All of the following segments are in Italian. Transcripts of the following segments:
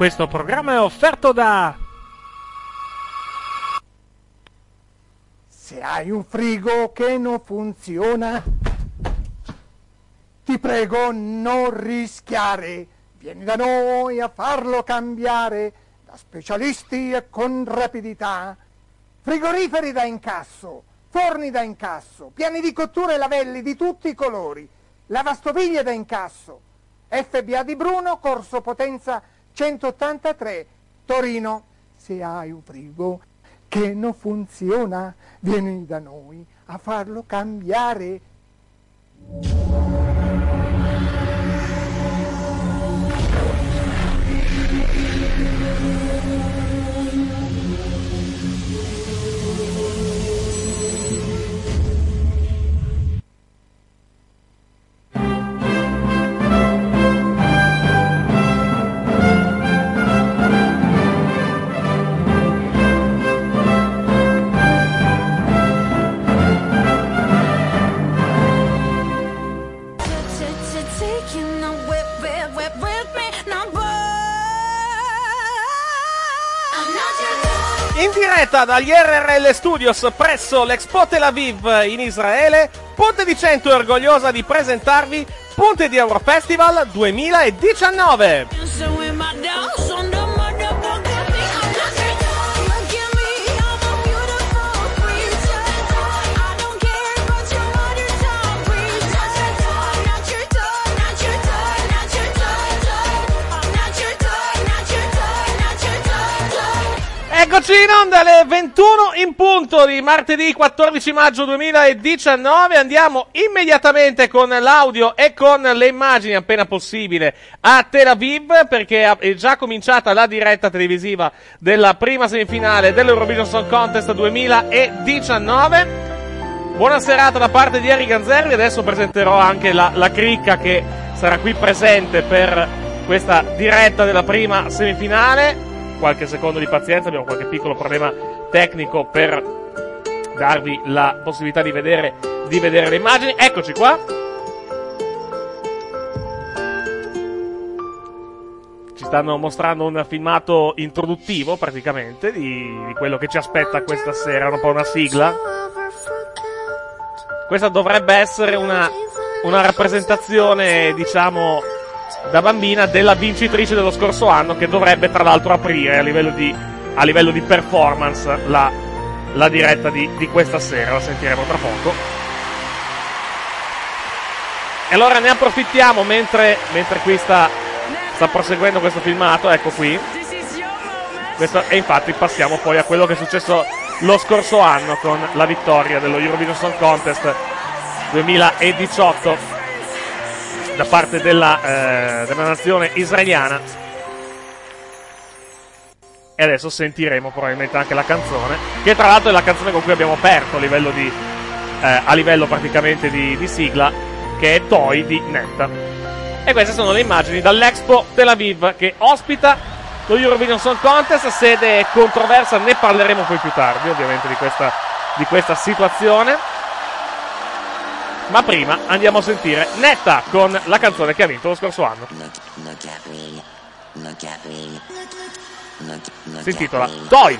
Questo programma è offerto da... Se hai un frigo che non funziona, ti prego non rischiare. Vieni da noi a farlo cambiare, da specialisti e con rapidità. Frigoriferi da incasso, forni da incasso, piani di cottura e lavelli di tutti i colori, lavastoviglie da incasso. FBA di Bruno, Corso Potenza 183, Torino. Se hai un frigo che non funziona, vieni da noi a farlo cambiare. In diretta dagli RRL Studios presso l'Expo Tel Aviv in Israele, Ponte di Cento è orgogliosa di presentarvi Ponte di Eurofestival 2019. Eccoci in onda alle 21 in punto di martedì 14 maggio 2019. Andiamo immediatamente con l'audio e con le immagini appena possibile a Tel Aviv, perché è già cominciata la diretta televisiva della prima semifinale dell'Eurovision Song Contest 2019. Buona serata da parte di Eric Ganzerli. Adesso presenterò anche la cricca che sarà qui presente per questa diretta della prima semifinale. Qualche secondo di pazienza, abbiamo qualche piccolo problema tecnico per darvi la possibilità di vedere le immagini. Eccoci qua. Ci stanno mostrando un filmato introduttivo praticamente di quello che ci aspetta questa sera, un po' una sigla. Questa dovrebbe essere una rappresentazione, diciamo, da bambina della vincitrice dello scorso anno, che dovrebbe tra l'altro aprire a livello di performance la diretta di questa sera. La sentiremo tra poco. E allora ne approfittiamo mentre qui sta proseguendo questo filmato. Ecco qui questo, e infatti passiamo poi a quello che è successo lo scorso anno con la vittoria dello Eurovision Song Contest 2018 da parte della nazione israeliana. E adesso sentiremo probabilmente anche la canzone, che tra l'altro è la canzone con cui abbiamo aperto a livello praticamente di sigla, che è Toy di Netta. E queste sono le immagini dall'Expo Tel Aviv, che ospita lo Eurovision Song Contest. Sede controversa, ne parleremo poi più tardi ovviamente di questa situazione. Ma prima andiamo a sentire Netta con la canzone che ha vinto lo scorso anno. Si intitola Toy.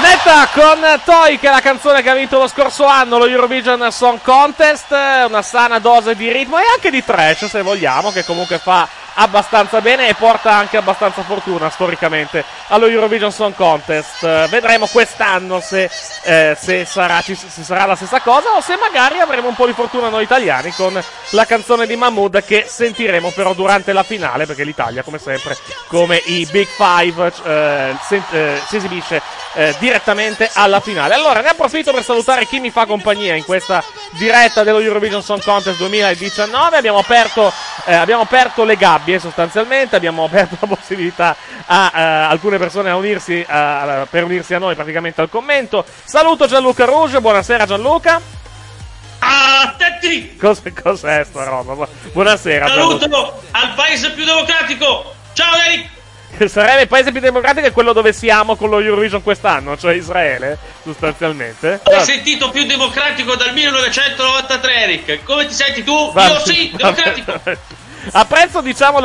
Netta con Toy, che è la canzone che ha vinto lo scorso anno lo Eurovision Song Contest, una sana dose di ritmo e anche di trash, se vogliamo, che comunque fa abbastanza bene e porta anche abbastanza fortuna storicamente allo Eurovision Song Contest. Vedremo quest'anno se sarà la stessa cosa o se magari avremo un po' di fortuna noi italiani con la canzone di Mahmood, che sentiremo però durante la finale, perché l'Italia, come sempre, come i Big Five, si esibisce direttamente alla finale. Allora ne approfitto per salutare chi mi fa compagnia in questa diretta dello Eurovision Song Contest 2019. Abbiamo aperto le gabbie, sostanzialmente abbiamo aperto la possibilità a alcune persone a unirsi per unirsi a noi praticamente al commento. Saluto Gianluca Rouge, buonasera Gianluca. Attenti! Cos'è sta roba? Buonasera. Saluto al paese più democratico. Ciao Eric. Sarebbe il paese più democratico, è quello dove siamo con lo Eurovision quest'anno, cioè Israele, sostanzialmente. Ho sentito più democratico dal 1993, Eric. Come ti senti tu? Io sì, democratico. Apprezzo, diciamo,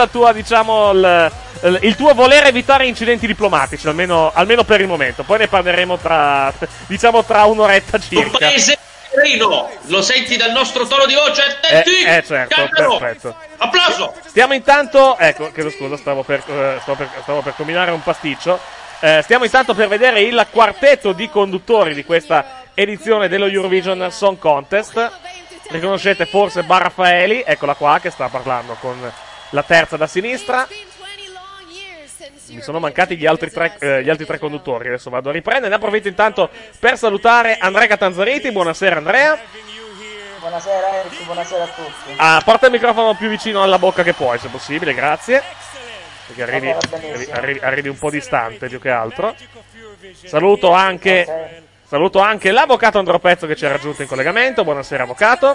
il tuo voler evitare incidenti diplomatici, almeno per il momento. Poi ne parleremo tra un'oretta circa. Un paese sereno, lo senti dal nostro tono di voce? Attenti! Certo, Cantano. perfetto. Applauso! Stiamo intanto, ecco, chiedo scusa, stavo per combinare un pasticcio. Stiamo intanto per vedere il quartetto di conduttori di questa edizione dello Eurovision Song Contest. Riconoscete forse Barraffaeli, eccola qua, che sta parlando con la terza da sinistra. Mi sono mancati gli altri tre conduttori, adesso vado a riprendere. Ne approfitto intanto per salutare Andrea Catanzariti. Buonasera Andrea. Buonasera Eric, buonasera a tutti. Porta il microfono più vicino alla bocca che puoi, se possibile, grazie. Perché arrivi un po' distante più che altro. Saluto anche l'avvocato Andro Pezzo che ci ha raggiunto in collegamento. Buonasera avvocato.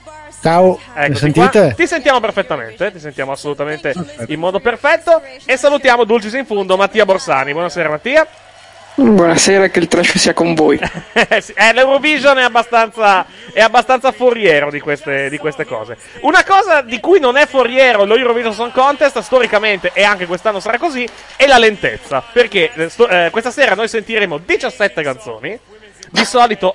Ciao, mi sentite? Qua. Ti sentiamo perfettamente, ti sentiamo assolutamente in modo perfetto. E salutiamo Dulcis in Fundo Mattia Borsani. Buonasera Mattia. Buonasera, che il trash sia con voi. L'Eurovision è abbastanza foriero di queste cose. Una cosa di cui non è foriero lo Eurovision Song Contest, storicamente, e anche quest'anno sarà così, è la lentezza. Perché questa sera noi sentiremo 17 canzoni. Di solito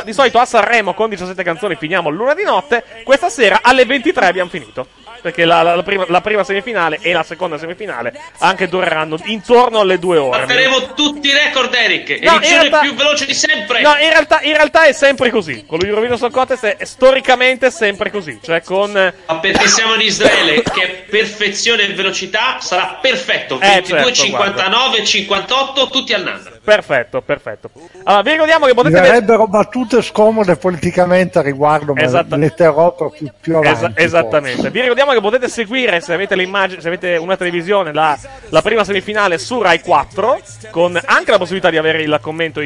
a Sanremo con 17 canzoni finiamo l'una di notte. Questa sera alle 23 abbiamo finito, perché la prima semifinale e la seconda semifinale anche dureranno intorno alle 2 ore. Batteremo tutti i record, Eric. Edizione più veloce di sempre. No, in realtà è sempre così. Con lo Eurovision Song Contest è storicamente sempre così. Cioè ma perché siamo in Israele, che perfezione e velocità sarà perfetto. 22, certo, 59, guarda. 58, tutti al nando. Perfetto. Allora, vi ricordiamo che potete avrebbero battute scomode politicamente a riguardo, ma le terrò più avanti. Esattamente. Vi ricordiamo che potete seguire, se avete le immagini, se avete una televisione, la prima semifinale su Rai 4, con anche la possibilità di avere il commento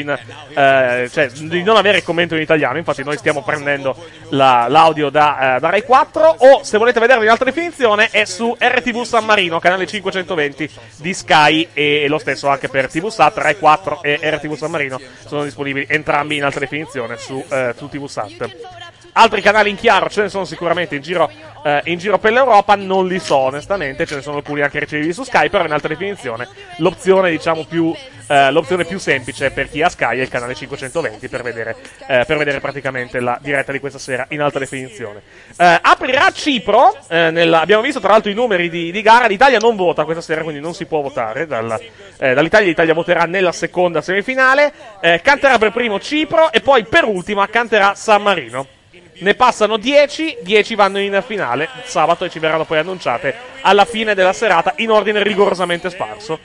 cioè di non avere il commento in italiano. Infatti noi stiamo prendendo l'audio da Rai 4, o se volete vederlo in alta definizione è su RTV San Marino, canale 520 di Sky, e lo stesso anche per TV Sat. Rai 4 e RTV San Marino sono disponibili entrambi in alta definizione su TV Sat. Altri canali in chiaro ce ne sono sicuramente in giro per l'Europa, non li so onestamente, ce ne sono alcuni anche ricevuti su Sky, però in alta definizione l'opzione più semplice per chi ha Sky è il canale 520 per vedere praticamente la diretta di questa sera in alta definizione. Aprirà Cipro, abbiamo visto tra l'altro i numeri di gara. L'Italia non vota questa sera, quindi non si può votare dall'Italia. L'Italia voterà nella seconda semifinale, canterà per primo Cipro e poi per ultima canterà San Marino. Ne passano 10 vanno in finale sabato e ci verranno poi annunciate alla fine della serata in ordine rigorosamente sparso.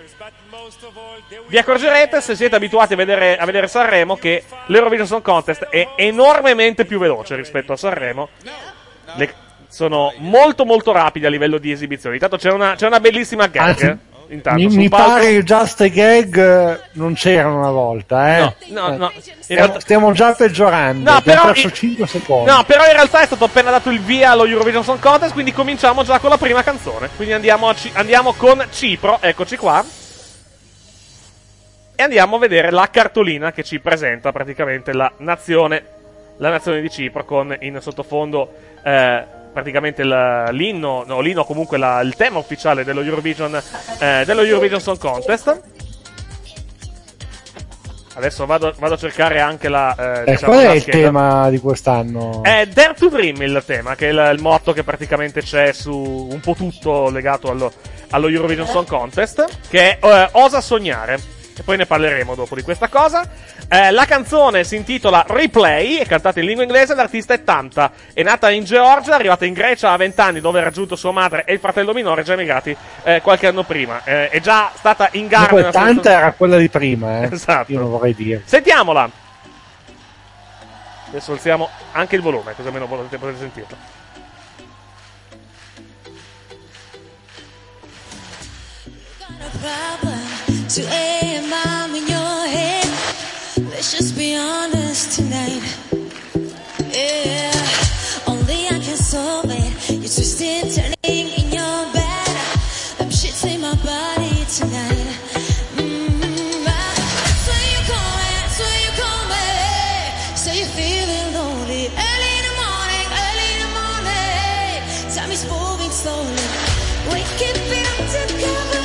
Vi accorgerete, se siete abituati a vedere Sanremo, che l'Eurovision Song Contest è enormemente più veloce rispetto a Sanremo. Sono molto molto rapidi a livello di esibizioni. Intanto c'è una bellissima gag. Mi pare che Just a Gag non c'erano una volta, No. Stiamo già peggiorando. No, però 5 secondi. No, però in realtà è stato appena dato il via allo Eurovision Song Contest, quindi cominciamo già con la prima canzone. Quindi andiamo con Cipro, eccoci qua. E andiamo a vedere la cartolina che ci presenta praticamente la nazione di Cipro, con in sottofondo praticamente l'inno comunque il tema ufficiale dello Eurovision Song Contest. Adesso vado a cercare anche la. Diciamo, qual è il tema di quest'anno? È Dare to Dream il tema, che è il motto che praticamente c'è su un po' tutto legato allo Eurovision Song Contest, che è Osa sognare. E poi ne parleremo dopo di questa cosa. La canzone si intitola Replay, è cantata in lingua inglese, l'artista è Tanta. È nata in Georgia, è arrivata in Grecia a 20 anni, dove ha raggiunto sua madre e il fratello minore, già emigrati qualche anno prima. È già stata in gara. Tanta era quella di prima, Esatto. Io non vorrei dire. Sentiamola. Adesso alziamo anche il volume, così almeno potete sentirla. To aim I'm in your head. Let's just be honest tonight. Yeah, only I can solve it. You're twisted, turning in your bed. Them shits in my body tonight. That's where you coming, that's where you coming. So you're feeling lonely. Early in the morning. Time is moving slowly. Wake up to cover.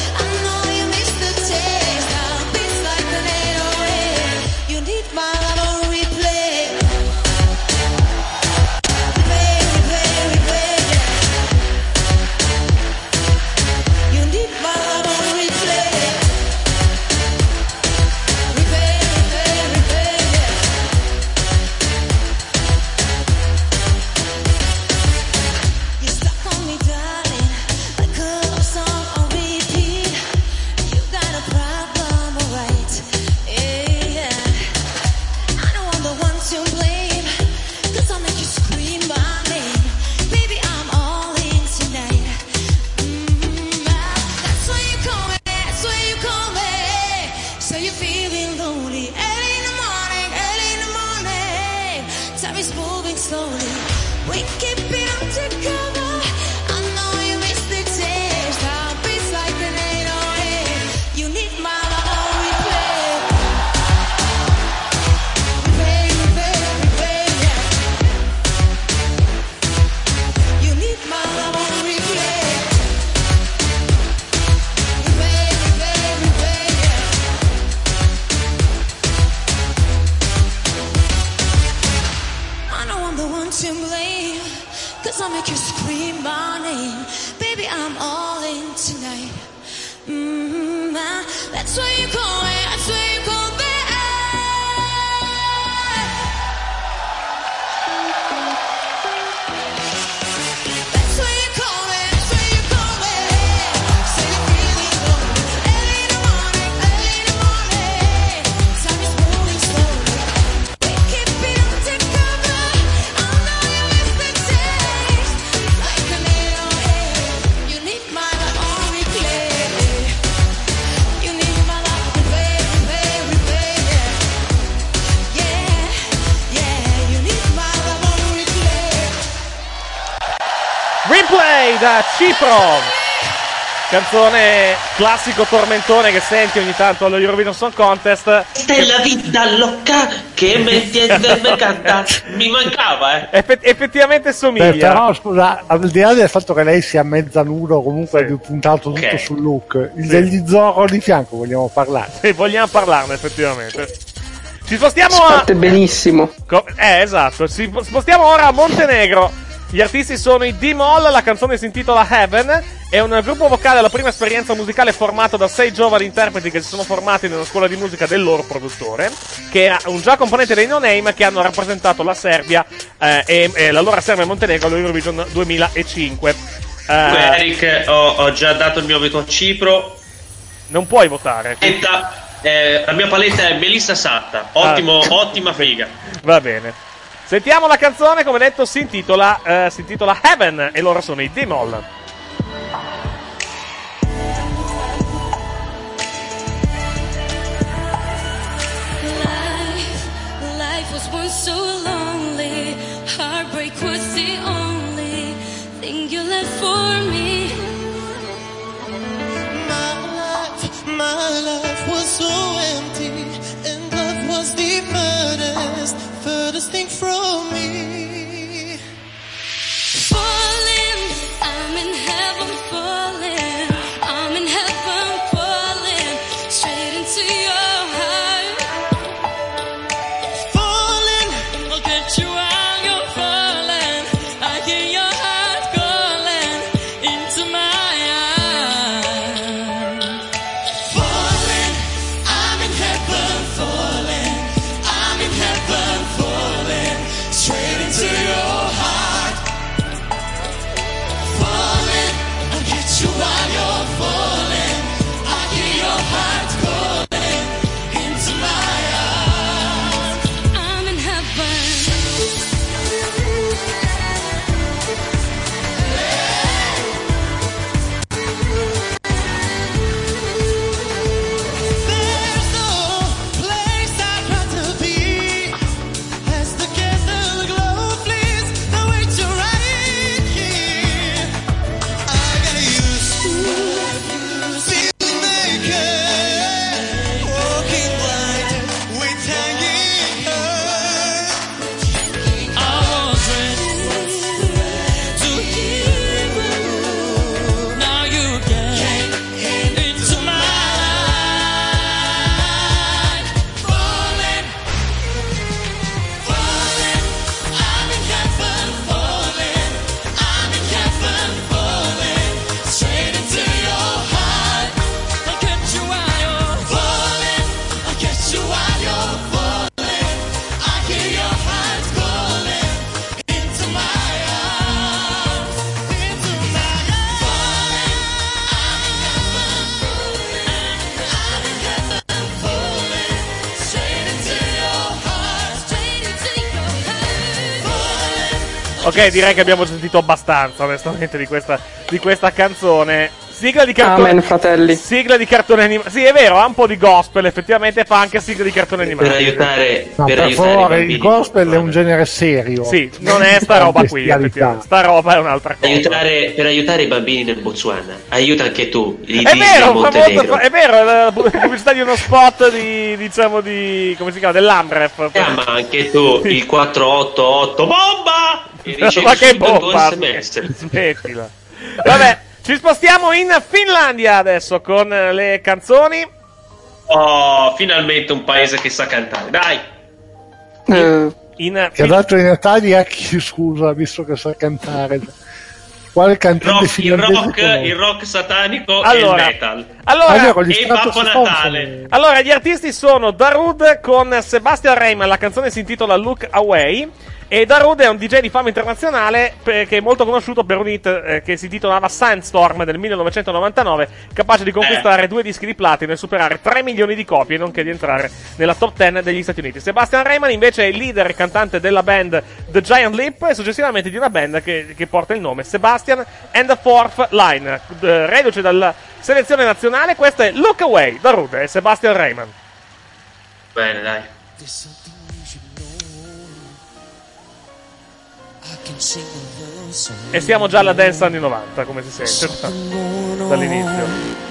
Da Cipro, canzone classico tormentone che senti ogni tanto allo Eurovision Song Contest. Stella vita loca che mi canta, mi mancava, effettivamente somiglia. Però scusa, al di là del fatto che lei sia mezza nudo, comunque è puntato tutto sul look. Degli Zorro di fianco vogliamo parlare? Sì, vogliamo parlarne effettivamente. Ci spostiamo benissimo. Esatto, ci spostiamo ora a Montenegro. Gli artisti sono i D-Moll, la canzone si intitola Heaven, è un gruppo vocale alla prima esperienza musicale formato da 6 giovani interpreti che si sono formati nella scuola di musica del loro produttore, che era un già componente dei No Name, che hanno rappresentato la Serbia e l'allora Serbia e Montenegro all'Eurovision 2005. Eric, ho già dato il mio veto a Cipro. Non puoi votare. La mia paletta è Melissa Satta, ottima figa. Va bene. Sentiamo la canzone, come detto, si intitola Heaven e loro sono i D-Moll. Life was once so lonely. Heartbreak was the only thing you left for me. My life was so empty, and love was the furthest thing from me. Falling, I'm in heaven falling. I'm in heaven falling straight into your heart. Ok, direi che abbiamo sentito abbastanza, onestamente, di questa canzone. Sigla di cartone. Amen, fratelli. Sigla di cartone animato. Sì, è vero, ha un po' di gospel, effettivamente fa anche sigla di cartone animato. Per aiutare, per favore, il gospel è un genere serio. Sì, non è sta roba qui, effettivamente. Sta roba è un'altra cosa. Per aiutare i bambini del Botswana. Aiuta anche tu. È vero, è la pubblicità di uno spot di come si chiama? Dell'Amref. Chiama anche tu il 488 bomba! E ricevi Ma che subito il tuo bomba? SMS. Smettila. Vabbè, ci spostiamo in Finlandia adesso con le canzoni. Oh, finalmente un paese che sa cantare. Dai! Che ha dato in Italia a chi, scusa, visto che sa cantare? Quale cantante finlandese? Il rock satanico e il metal. E Babbo Natale. Allora, gli artisti sono Darude con Sebastian Reymann, la canzone si intitola Look Away. E Darude è un DJ di fama internazionale che è molto conosciuto per un hit che si titolava Sandstorm del 1999, capace di conquistare 2 dischi di platino e superare 3 milioni di copie, nonché di entrare nella top 10 degli Stati Uniti. Sebastian Reymann invece è il leader e cantante della band The Giant Leap e successivamente di una band che porta il nome Sebastian and the Fourth Line. Reduce dalla selezione nazionale, questo è Look Away, Darude e Sebastian Reymann. Bene, dai. E siamo già alla dance anni 90, come si sente dall'inizio.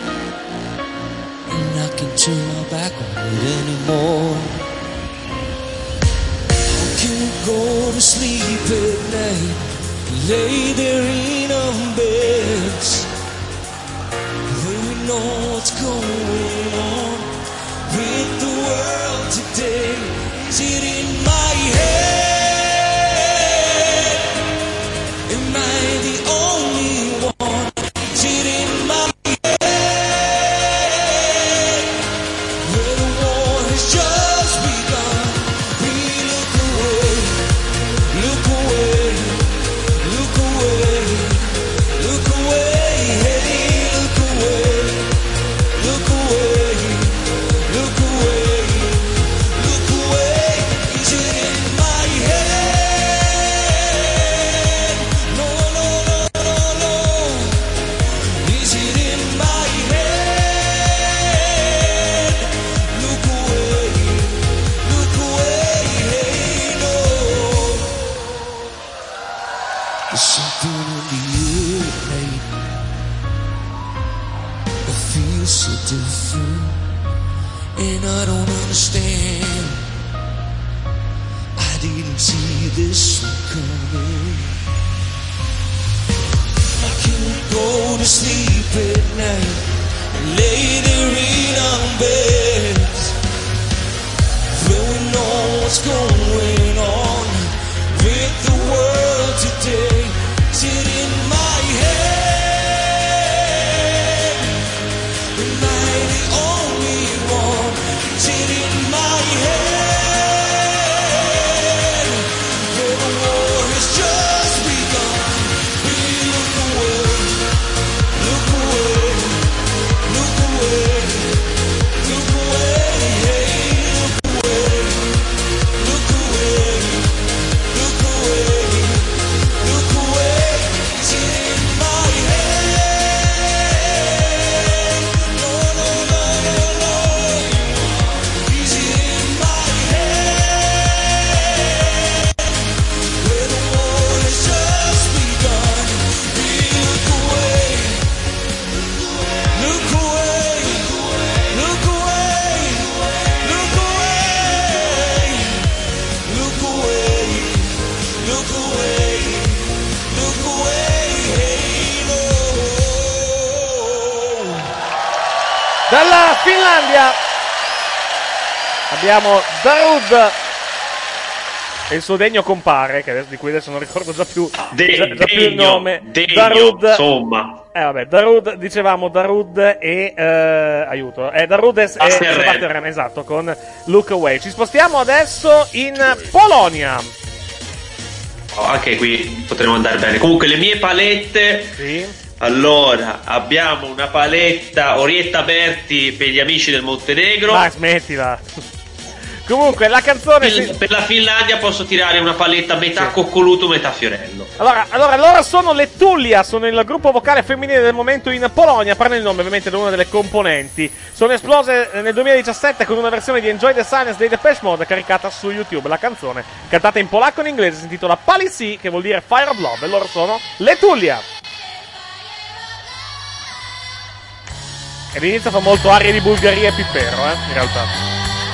And I don't understand. I didn't see this one coming. I can't go to sleep at night and lay there in our beds, throwing on what's going on with the world today. Is it in my head? Am I the only one? Is it in my head? Where the war has just begun. We look away, look away, look away, look away, hey, look away, look away, look away, look away. Is it in my head? No, no, no, no, no. Is it in my head? Where the war has just begun. We look away, look away, look away, look away, look away, look away, look away, hey, no. Dalla Finlandia abbiamo Darude e il suo degno compare, di cui adesso non ricordo già più il nome. Darude, insomma. vabbè, Darude, dicevamo Darude e aiuto. Darude e Sebastian Reymann, esatto, con Look Away. Ci spostiamo adesso in Polonia. Oh, anche qui potremo andare bene. Comunque le mie palette. Sì. Allora, abbiamo una paletta Orietta Berti per gli amici del Montenegro. Ma smettila. Comunque la canzone per la Finlandia posso tirare una paletta metà coccoluto, metà fiorello. Allora loro sono le Tullia, sono il gruppo vocale femminile del momento in Polonia, prende il nome ovviamente da una delle componenti. Sono esplose nel 2017 con una versione di Enjoy the Silence dei Depeche Mode caricata su YouTube. La canzone, cantata in polacco e in inglese, si intitola Policy, che vuol dire Fire of Love, e loro sono le Tullia. E all'inizio fa molto aria di Bulgaria e Pippero, in realtà.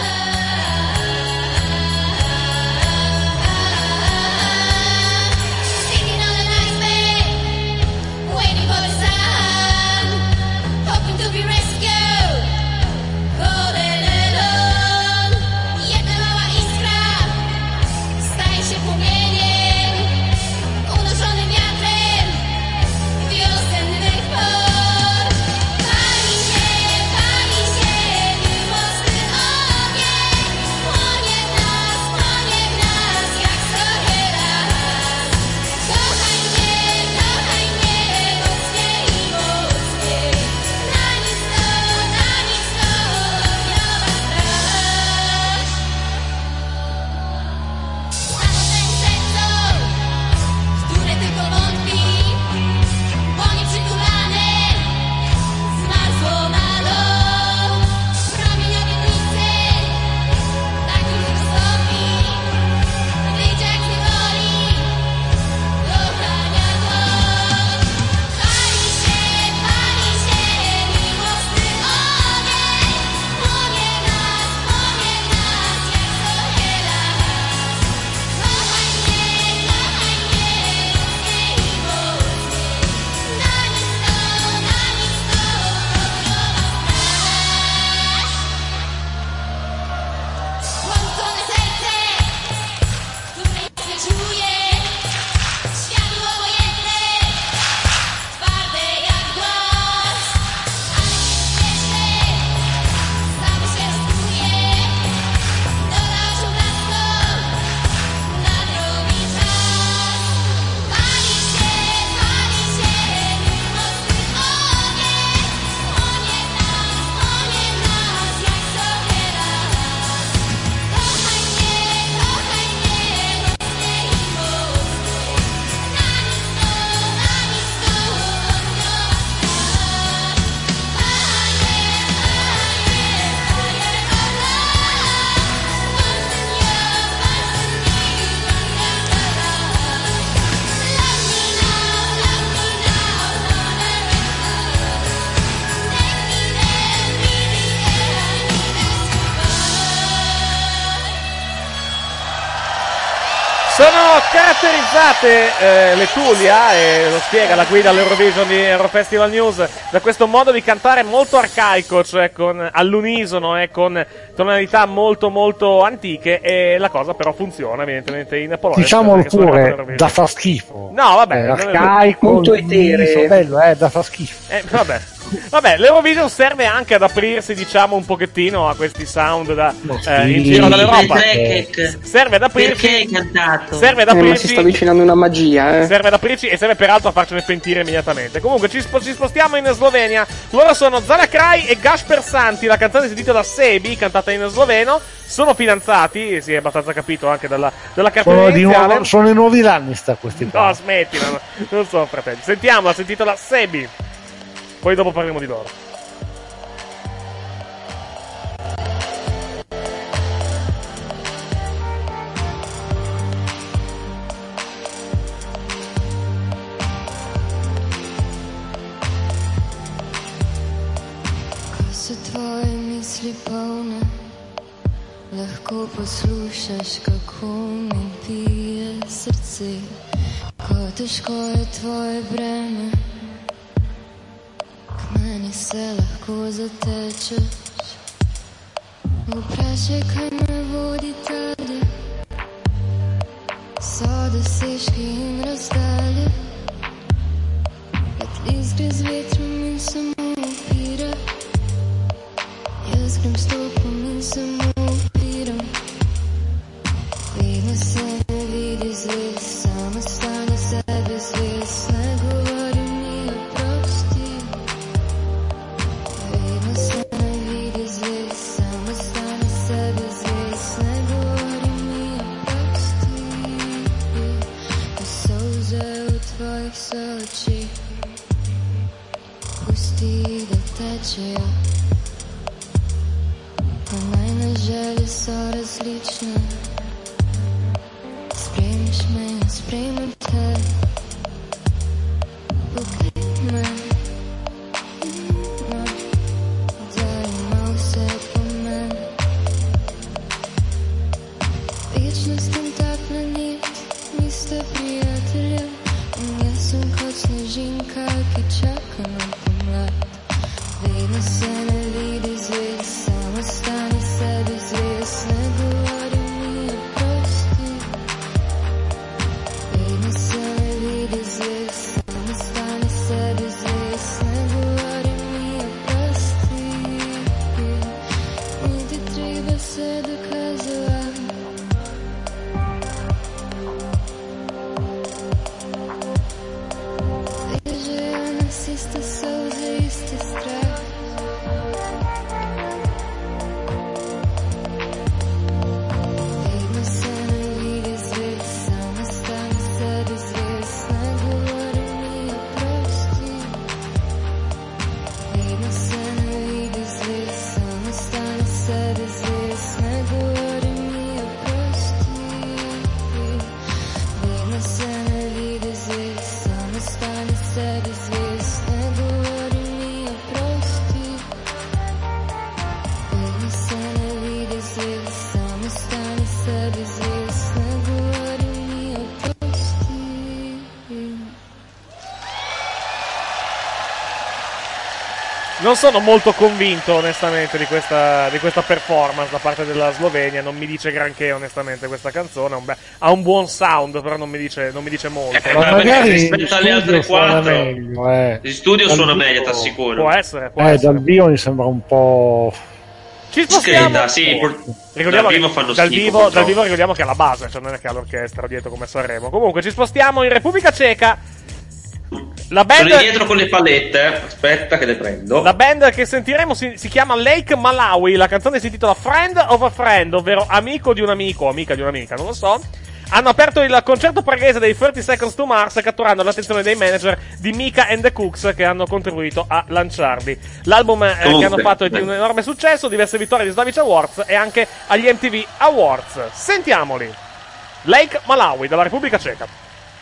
Sono caratterizzate le Tullia, e lo spiega la guida all'Eurovision di Eurofestival News, da questo modo di cantare molto arcaico, cioè all'unisono e con tonalità molto molto antiche, e la cosa però funziona evidentemente in Polonia. Diciamolo pure, da fa schifo. No, vabbè. Arcaico, molto etereo. Bello, da fa schifo. Vabbè, l'Eurovision serve anche ad aprirsi, diciamo, un pochettino a questi sound in giro dall'Europa. Serve ad aprirsi. Perché hai cantato? Serve ad aprirsi. Ma si sta avvicinando una magia, Serve ad aprirsi, e serve peraltro a farcene pentire immediatamente. Comunque ci spostiamo in Slovenia. Loro sono Zala Kraj e Gasper Santi. La canzone si intitola Sebi, cantata in sloveno. Sono fidanzati, si è abbastanza capito anche dalla cartella iniziale. Sono i nuovi Lannister questi qua. No, smettila, non sono fratelli. Sentiamola, si intitola Sebi. Poi dopo parliamo di loro. Ko so tvoje misli polne, lahko poslušaš, kako mi bije srce. Ko težko je tvoje breme, meni se lahko zatečeš. Vprašaj, kaj me vodi tade, so dosežki in razdalje. Let list gre z vetrom in samo upira, jaz grem s topom in samo upiram. Vedno se ne vidi zvest, samo stane sebe zvest, ne govori mi oprosti. Vedno se ne vidi zvest, samo stane sebe zvest, ничего. Она жаль so различно. Спреймешь меня, спреймем те. Покрий мене. Дай мало все по мене. Вічність контактна ніч, місто приятеля. Я сам хоч сніжинка, яка чака на помлад. Видно се не види звіз, само стане себе звіз. Не говори ми, прости. Видно се не види звіз, само стане себе звіз. Не говори ми, прости. Не ти треба се доказувати. Isto saúde, isto estresse. Видно се не види звез, само стане себе звез. Не говори ми, прости. Видно се не види звез, само стане себе звез. Не говори ми, прости. Видно се не види звез, само стане себе звез. Non sono molto convinto onestamente di questa performance da parte della Slovenia, non mi dice granché onestamente questa canzone, ha un buon sound però non mi dice molto. Magari rispetto alle altre quattro in studio suona meglio, ti assicuro. Può essere. Dal vivo mi sembra un po'... Ci spostiamo. Sì, ricordiamo dal vivo fanno dal schifo. Dal vivo ricordiamo che è alla base, cioè non è che ha l'orchestra dietro come Sanremo. Comunque ci spostiamo in Repubblica Ceca. La band... Sono dietro con le palette, aspetta che le prendo. La band che sentiremo si chiama Lake Malawi, la canzone si intitola Friend of a Friend, ovvero amico di un amico o amica di un'amica, non lo so. Hanno aperto il concerto praghese dei 30 Seconds to Mars catturando l'attenzione dei manager di Mika and the Cooks che hanno contribuito a lanciarli. L'album che hanno fatto è di un enorme successo, diverse vittorie agli Slavic Awards e anche agli MTV Awards. Sentiamoli. Lake Malawi dalla Repubblica Ceca.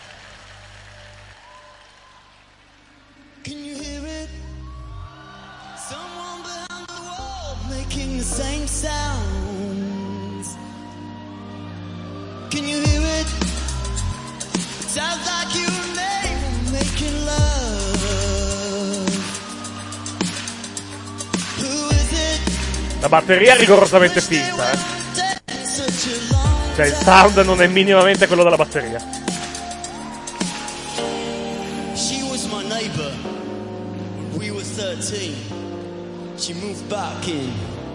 Making the same sounds. Can you hear it? Sounds like you and me were making love. Who is it? La batteria è rigorosamente finta, Cioè il sound non è minimamente quello della batteria. She was my neighbor. We were 13. She moved back in.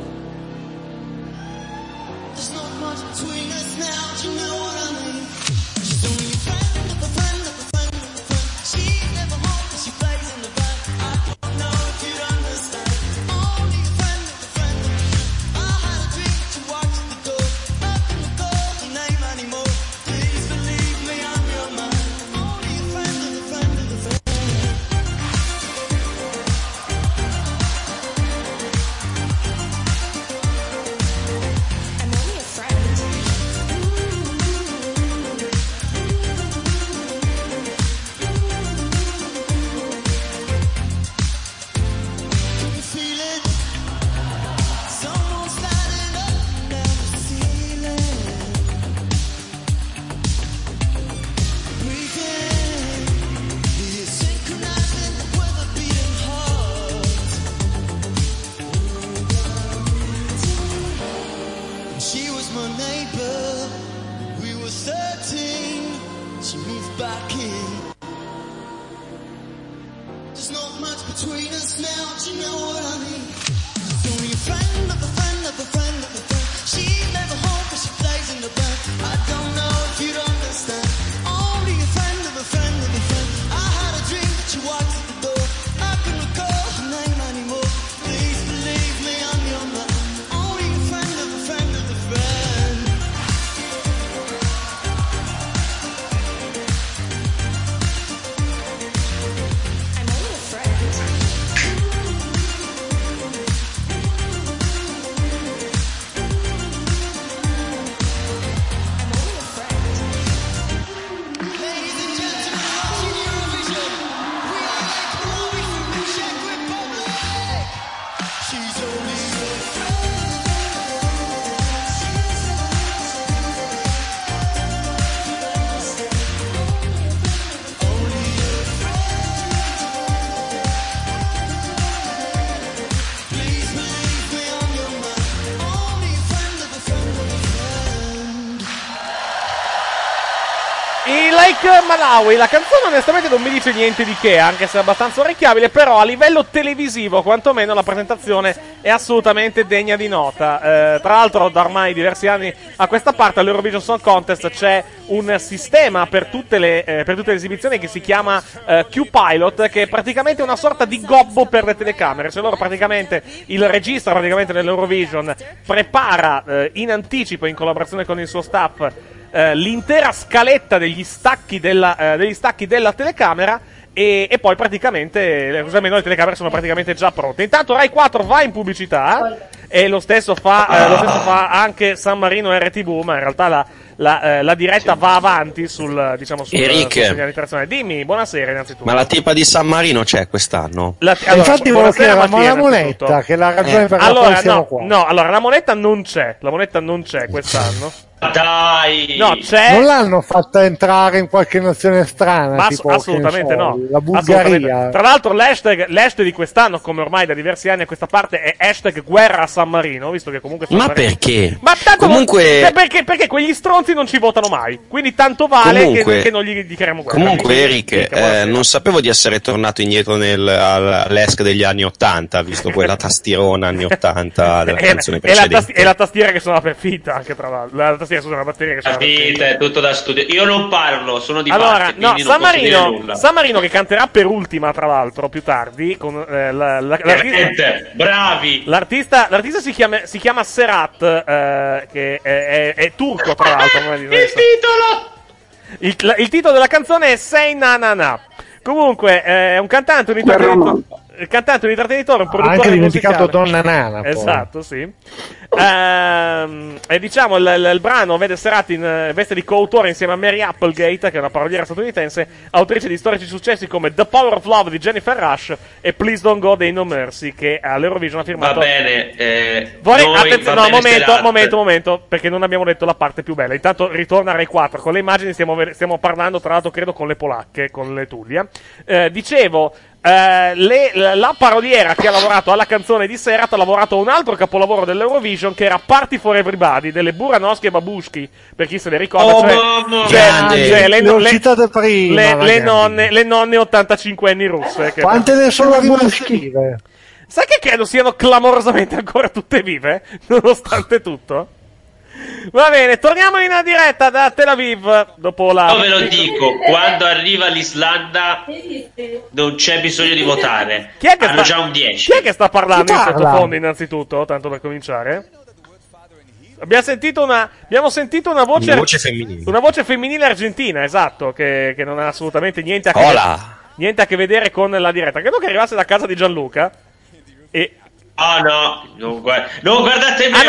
There's not much between us now, do you know what I mean? She's only a friend of a friend of a friend of a friend. She's never home, but she plays in the band. I don't know if you'd understand. Only a friend of a friend of a friend. I had a drink to watch the door. I couldn't call your name anymore. Please believe me, I'm your man. Only a friend of a friend of a friend. She was my neighbor. We were 13. She moved back in. There's not much between us now, do you know what I mean? She's only a friend of a friend of a friend of a friend. She's never home but she plays in the band. I don't know if you'd understand. Only a friend of a friend of a friend. I had a drink, she walked at the door. I couldn't recall her name anymore. Please believe me, I'm your man. Only a friend of a friend of a friend. I'm only a friend. I Like Malawi, la canzone onestamente non mi dice niente di che, anche se è abbastanza orecchiabile, però a livello televisivo quantomeno la presentazione è assolutamente degna di nota. Tra l'altro da ormai diversi anni a questa parte all'Eurovision Song Contest c'è un sistema per tutte le esibizioni che si chiama Q-Pilot, che è praticamente una sorta di gobbo per le telecamere. Cioè loro praticamente, il regista praticamente nell'Eurovision prepara in anticipo, in collaborazione con il suo staff, l'intera scaletta degli stacchi della telecamera e poi praticamente almeno le telecamere sono praticamente già pronte. Intanto Rai 4 va in pubblicità e lo stesso fa anche San Marino RTV, ma in realtà la diretta va avanti sul segnale internazionale. Dimmi, buonasera innanzitutto. Ma la tipa di San Marino c'è quest'anno? Infatti volevo chiedere la moneta, che è la ragione per la quale siamo qua. No, allora la moneta non c'è quest'anno. Dai! No, c'è. Non l'hanno fatta entrare in qualche nazione strana? Ma tipo, assolutamente no. La Bulgaria. Tra l'altro l'hashtag di quest'anno, come ormai da diversi anni a questa parte, è hashtag guerra a San Marino, visto che comunque San Ma Marino... perché? Ma tanto comunque... perché quegli stronzi non ci votano mai. Quindi tanto vale che non gli dichiariamo guerra. Comunque Eric, non sapevo di essere tornato indietro all'ESC degli anni 80, visto quella tastierona anni 80 della canzone precedente. E la tastiera che suona per finta, anche tra l'altro. La tastiera una batteria che suona per finta. È tutto da studio. Io non parlo, sono di allora, parte, no, quindi non posso dire nulla. San Marino che canterà per ultima, tra l'altro, più tardi, con bravi! L'artista si chiama Serhat, che è turco, tra l'altro. Non è il titolo! Il titolo della canzone è Sei Na Na Na. Comunque, è un cantante, un intrattenitore, un produttore. Ha anche dimenticato Donna Nana. Esatto, sì. E diciamo il brano vede Serhat in veste di coautore insieme a Mary Applegate, che è una paroliera statunitense, autrice di storici successi come The Power of Love di Jennifer Rush e Please Don't Go dei No Mercy, che all'Eurovision ha firmato. Va bene. Momento, perché non abbiamo detto la parte più bella. Intanto ritorna Rai 4 con le immagini, stiamo parlando tra l'altro credo con le polacche, con le Tullia. Dicevo, la paroliera che ha lavorato alla canzone di Serhat ha lavorato a un altro capolavoro dell'Eurovision, che era Party for Everybody delle Buranovsky e Babushky, per chi se le ricorda, le nonne 85 anni russe. Quante ne sono rimaste? Sai che credo siano clamorosamente ancora tutte vive, nonostante tutto? Va bene, torniamo in diretta da Tel Aviv dopo la... Io ve lo dico, quando arriva l'Islanda non c'è bisogno di votare. Hanno già un 10. Chi è che sta parlando in sottofondo innanzitutto, tanto per cominciare? Abbiamo sentito una voce femminile. Una voce femminile argentina, esatto, che non ha assolutamente niente a che vedere con la diretta. Credo che arrivasse da casa di Gianluca e... non guardate me.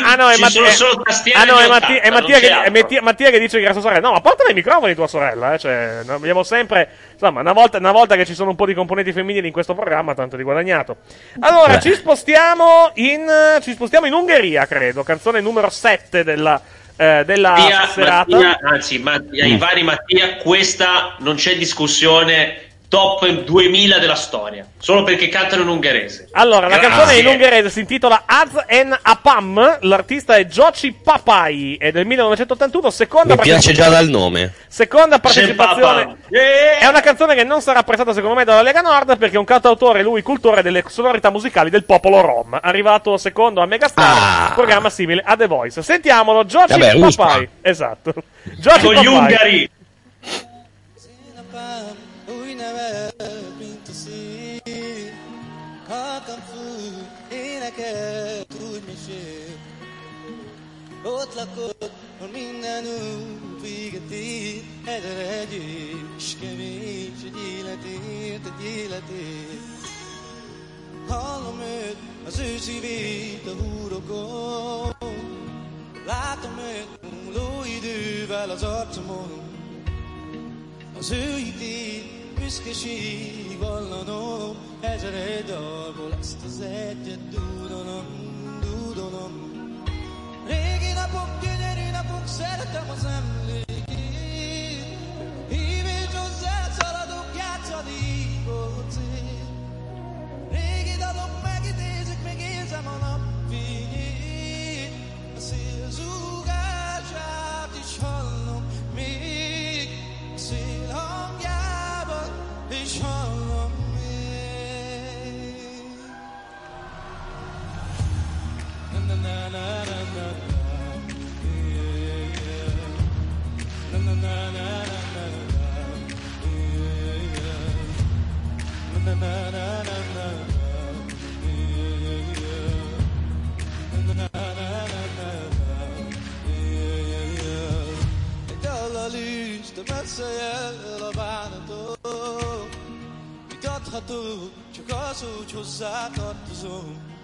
È Mattia che dice che era sua sorella. No, ma portala ai microfoni tua sorella, cioè, abbiamo sempre, insomma, una volta che ci sono un po' di componenti femminili in questo programma, tanto di guadagnato. Allora, ci spostiamo in Ungheria, credo, canzone numero 7 della serata. Mattia, i vari Mattia, questa non c'è discussione. Top 2000 della storia, solo perché cantano in ungherese. Allora, la canzone in ungherese si intitola Az en Apam, l'artista è Joci Papai, è del 1981, Mi piace già dal nome. Seconda partecipazione. È una canzone che non sarà apprezzata secondo me dalla Lega Nord, perché è un cantautore, lui, cultore delle sonorità musicali del popolo rom, arrivato secondo a Megastar, programma simile a The Voice. Sentiamolo, Joci Papai. Esatto. Joci con Papai. Gli ungari. Mint a szél, halkan fúj, énekel, tudj mesél. Ott lakod, hol minden út véget ér, ezer év, s kevés egy életért. Hallom őt, az ő szívét a húrokon, látom őt múló idővel az arcomon, az ő hitét büszkeség vallanom, ezer egy dalból ezt az egyet dúdolom. Régi napok, gyönyörű napok, szeretem az emlékét. Hív és hozzá szaladok, játszani volt cél. Régi dalok megidézik, még érzem a napfényét. A szél zúgását is hallom még. 있어야 반도 미터터도 저거수 조사 터도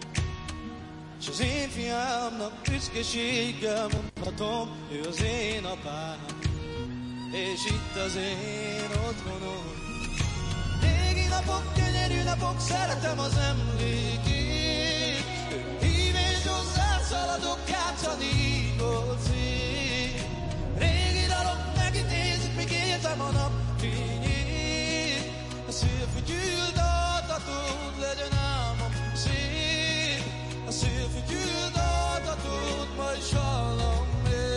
Così fiamma, che sciga, un pato, io se no pana, e città se no trono. Neghi la bocca, neri la bocca, sarà tamo sempre chi, i vedo sala toccata di così. Neghi la locca che ti si perché tamo no finì, se fuggì da tu le denamo, sì. As if you thought I took my shalom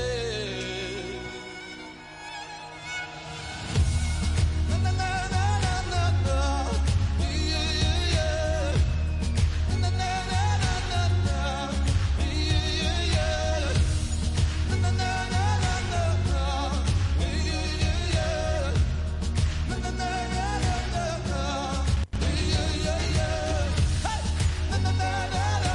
na na na na na na na yeah yeah yeah na na na na na na yeah yeah na na na na na na yeah yeah yeah na na na na na na yeah yeah yeah hey na na na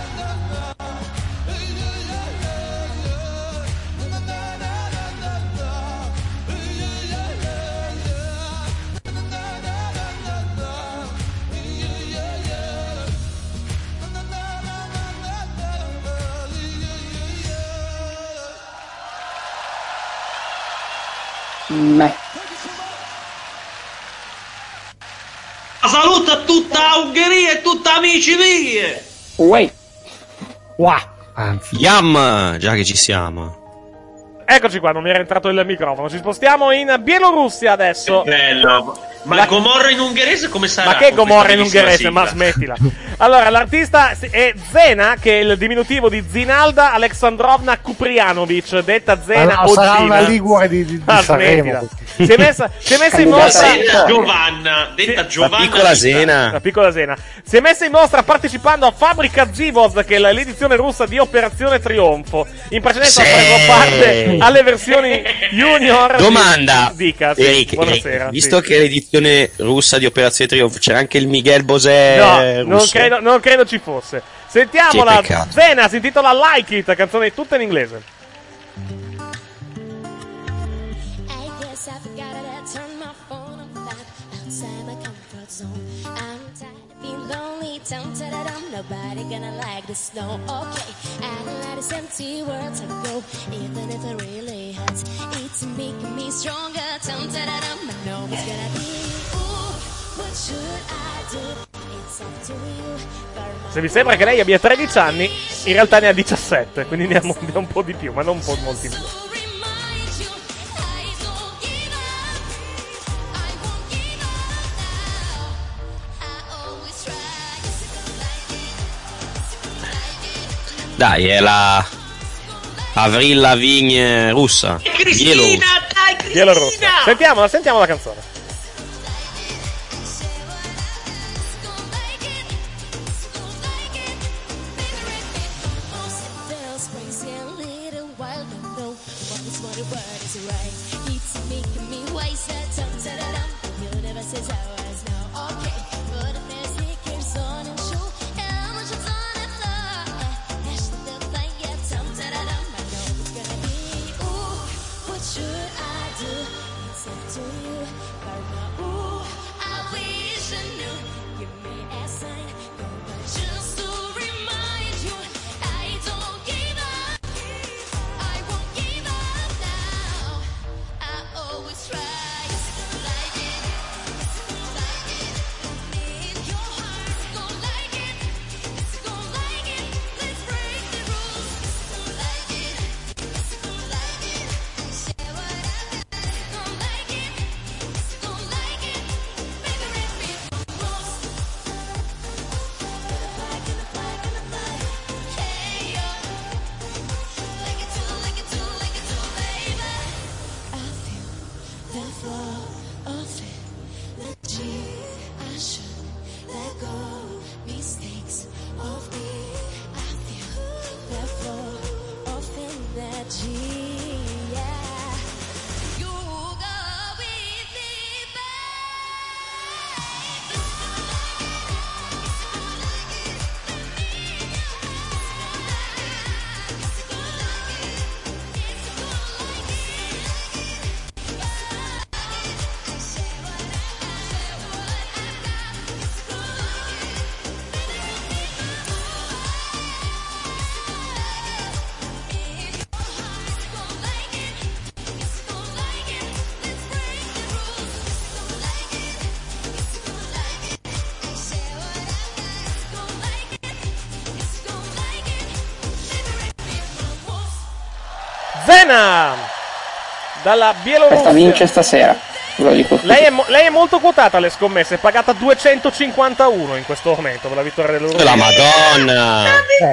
Saluto a tutta Ungheria e tutta amici vie. Anzi, Yam, già che ci siamo. Eccoci qua, non mi era entrato il microfono. Ci spostiamo in Bielorussia adesso. Bello. Ma Gomorra in ungherese come sarà? Ma che Gomorra in ungherese? Ma smettila. Allora, l'artista è Zena, che è il diminutivo di Zinalda Alexandrovna Kuprianovic, detta Zena o sarà Gina. una ligure di Sanremo. Si è messa in mostra detta Giovanna La piccola Zena. La piccola Zena si è messa in mostra partecipando a Fabbrica Zivoz, che è l'edizione russa di Operazione Trionfo. In precedenza ha preso parte alle versioni junior. Domanda, Dica, sì, Eric, buonasera. visto sì. che l'edizione russa di Operazione Trionfo c'era anche il Miguel Bosé No, russo. non credo ci fosse. Sentiamola, Che peccato. Zena, si intitola Like It, canzone tutta in inglese. I guess I forgot how to turn my phone on back outside my comfort zone. I'm tired of being lonely, tempted that I'm nobody gonna like this snow. Okay, I don't let this empty world to go, even if it really hurts. It's making me stronger, tempted that I'm I know it's gonna be. Ooh, what should I do? It's up to you. Se vi sembra che lei abbia 13 anni, in realtà ne ha 17, quindi ne ha un po' di più, ma non un po' molti più. Dai, è la Avril Lavigne russa. Cristina, dai Cristina. Bielorussia. Sentiamo la canzone. Zena dalla Bielorussia. Questa vince stasera, ve lo dico. Lei è molto quotata alle scommesse, è pagata 251 in questo momento per la vittoria dell'Europa. La Madonna!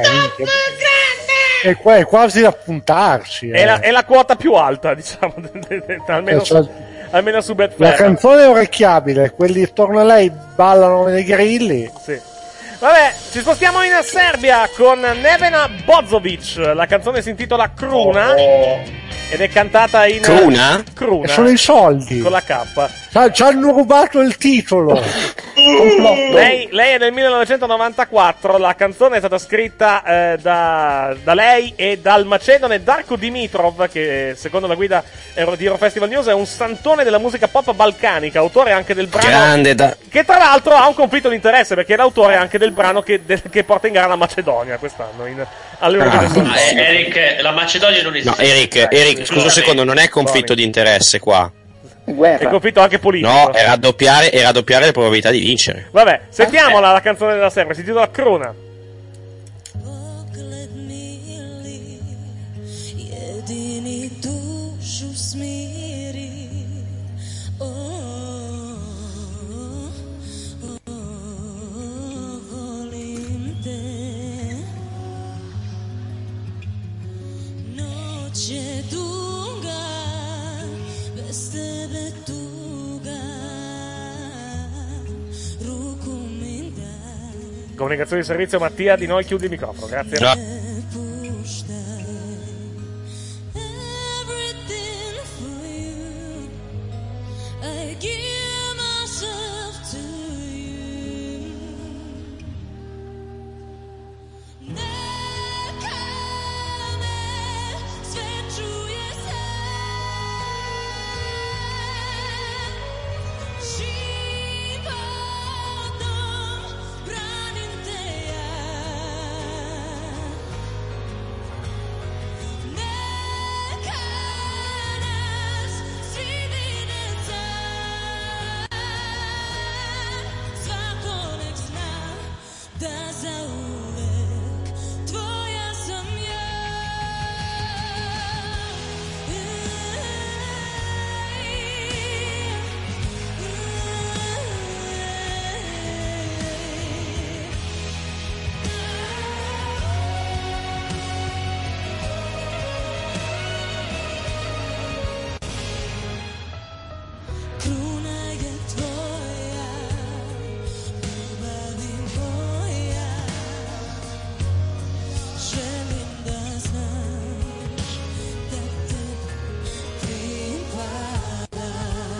E qua è quasi da puntarci. È la quota più alta, diciamo, almeno su La Betfair. canzone è orecchiabile, quelli attorno a lei ballano nei grilli. Sì. Vabbè, ci spostiamo in Serbia con Nevena Bozovic. La canzone si intitola Kruna ed è cantata in Kruna? Kruna. E sono i soldi. Con la K. Ci hanno rubato il titolo. Lei è del 1994. La canzone è stata scritta da lei e dal macedone Darko Dimitrov, che secondo la guida di Eurofestival News è un santone della musica pop balcanica, autore anche del brano Grande che tra l'altro ha un conflitto di interesse perché è l'autore anche del brano che porta in gara la Macedonia quest'anno all'Eurovision. Eric, la Macedonia non esiste. No, Eric, scusa un secondo, non è conflitto di interesse qua. È conflitto anche politico. No, era raddoppiare le probabilità di vincere. Vabbè, sentiamola la canzone della Serbia, si intitola Kruna. Jedini dušu smiri. Volim te. Noć je duga, bez tebe tuga. Ruku mi daj. Comunicazione di servizio Mattia, di noi chiudi il microfono, grazie. No. I give myself to you. Neka me sve čuje se. Životom branim te ja. Neka nas svi vide sad. Svako nek zna da zauvek tvoja sam ja. Kruna je tvoja, ljubavi moja. Želim da znaš da tebi pripada.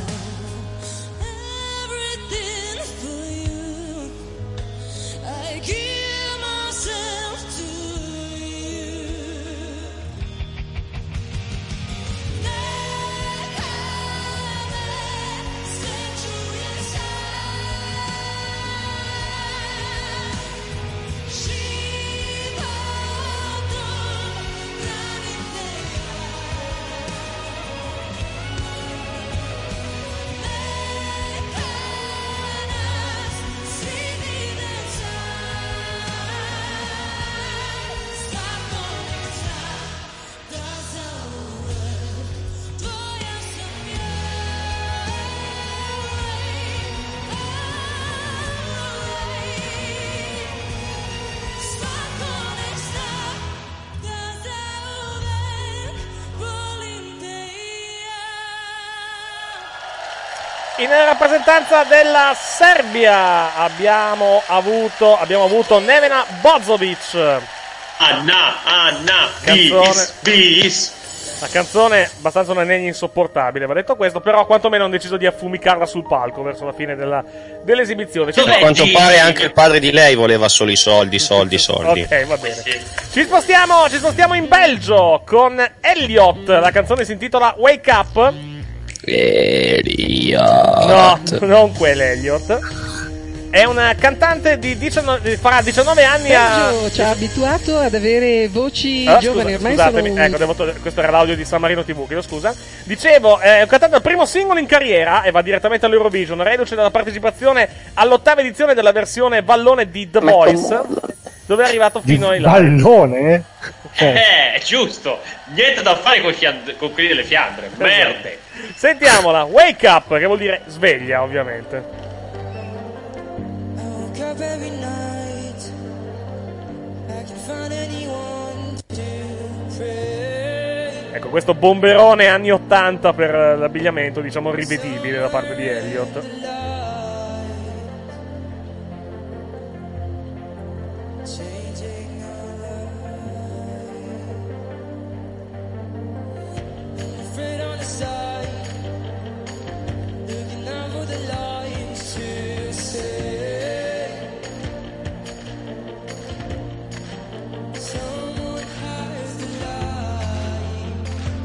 Everything for you. I give myself to you. Neka me sve čuje sad. Životom branim te ja. Neka nas svi vide sad. Svako nek zna da zauvek tvoja sam ja. Svako nek zna da zauvek volim te ja. In rappresentanza della Serbia abbiamo avuto Nevena Bozovic. Anna, Canzone. bis. La canzone abbastanza una negna insopportabile, va detto questo, però quantomeno hanno deciso di affumicarla sul palco verso la fine dell'esibizione. A quanto pare anche il padre di lei voleva solo i soldi. Ok, va bene. Ci spostiamo in Belgio con Elliot. La canzone si intitola Wake Up. No, non quell'Elliot. È una cantante farà 19 anni Sergio ci ha abituato ad avere voci giovani, ormai scusatemi, sono... questo era l'audio di San Marino TV, chiedo scusa. Dicevo, è un cantante al primo singolo in carriera e va direttamente all'Eurovision, reduce dalla partecipazione all'8ª edizione della versione vallone di The Voice. dove è arrivato Di fino ai là. pallone? È giusto. Niente da fare con quelli delle Fiandre. Merde. Sentiamola, Wake Up, che vuol dire sveglia, ovviamente. Woke up every night. I can find anyone to pray. Ecco, questo bomberone anni 80 per l'abbigliamento, diciamo, rivedibile da parte di Elliott. Afraid on the side, looking out for the lies to say. Someone has the light,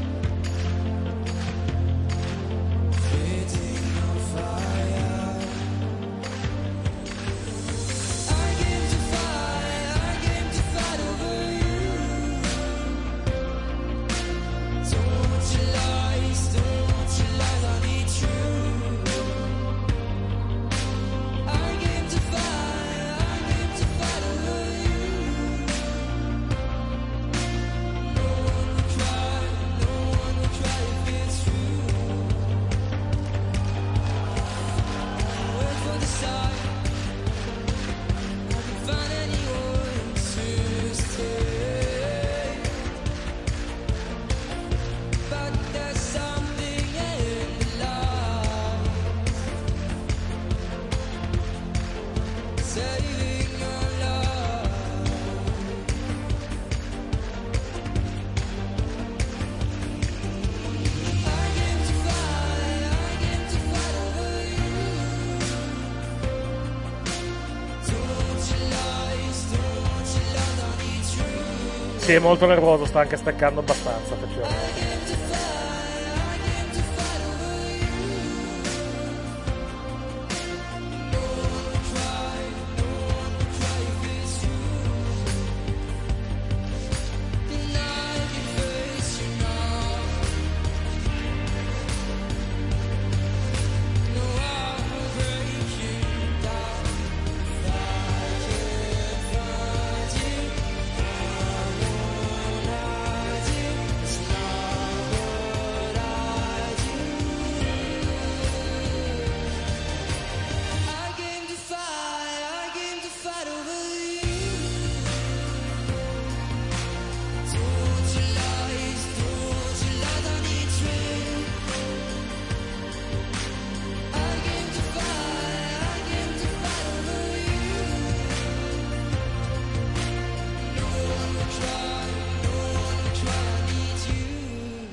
fading on fire. I came to fight over you. Don't want your lies, I need truth. I came to fight over you. No one will cry if it's true. Wait for the sign, I can find anyone to stay. But there's something in the light, saving your life. I came to fight over you. Don't want your lies, I need truth. Sì, è molto nervoso, sta anche staccando abbastanza, effettivamente. I came to fight over you. Don't want your lies, I need truth. I came to fight over you. No one will cry, I need you.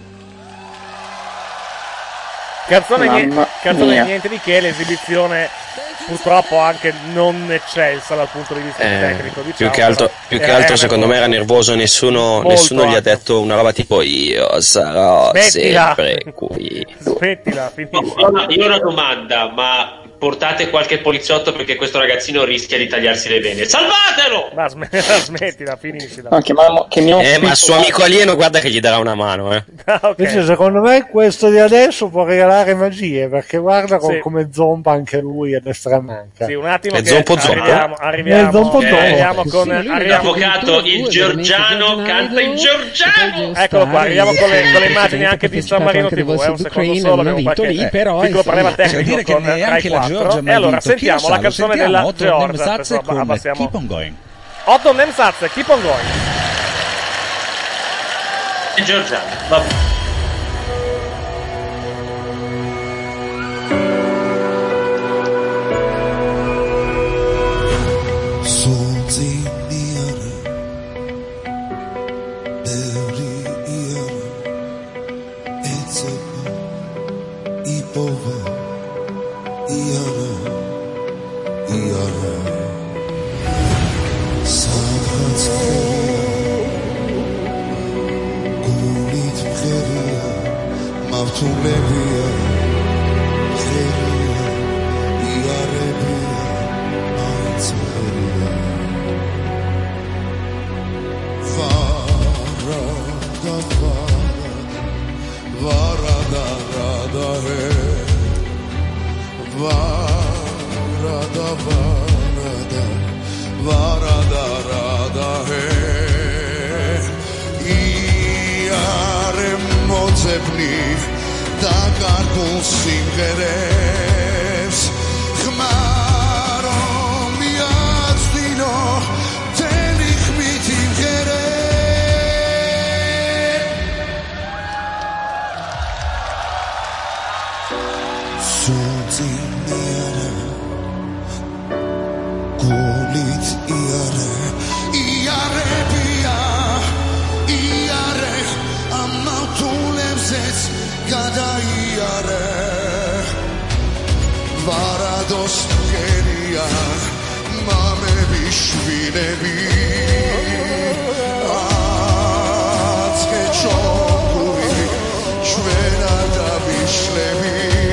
Canzone Mamma mia. niente di che, l'esibizione purtroppo anche non eccelsa dal punto di vista tecnico, diciamo. Più che altro secondo me era nervoso, nessuno gli ha detto una roba tipo io sarò Smettila. sempre qui. Smettila, finisci. Io ho una domanda, ma portate qualche poliziotto perché questo ragazzino rischia di tagliarsi le vene. Salvatelo! Ma smettila, finiscila. No, chiamiamo Ma il suo amico alieno guarda che gli darà una mano, Ah, ok. Invece secondo me questo di adesso può regalare magie, perché guarda Sì. come zompa anche lui a destra manca. Sì, un attimo È che zompo zompo? arriviamo zompo zompo. arriviamo con Sì, lui arriviamo- L'avvocato, il Giorgiano, canta il Giorgiano! Eccolo qua, arriviamo con le immagini anche di San Marino TV, un secondo solo, abbiamo qualche lì, però piccolo problema c'è da dire tecnico che con neanche Rai la Georgia 4. ha mai E allora vinto. Chi lo sentiamo sa? la Lo canzone sentiamo, della Otto Nemzatse Georgia. con Abbassiamo. Keep on Going. Otto Nemzatse, Keep on Going. Il Giorgiano, vabbè. Sunzi diarı, devri yarı, etsepa, ipova, yarı, yarı. Sahat keriya, gulit keriya, mavtuleviya, keriya, yarebiya, aytseriya. Varada rada he, varada varada, varada rada. მოძებნი და გარკულ სიმღერებს ხმარო მიაცდინო თელი ხმით იმღერებს სულწინიარა გულით იარე იარებია იარე ამავთულებზეც გადაიარე ვარადოს გერია მამები შვილები აცხე ჩოგური ჩვენა დავიშლები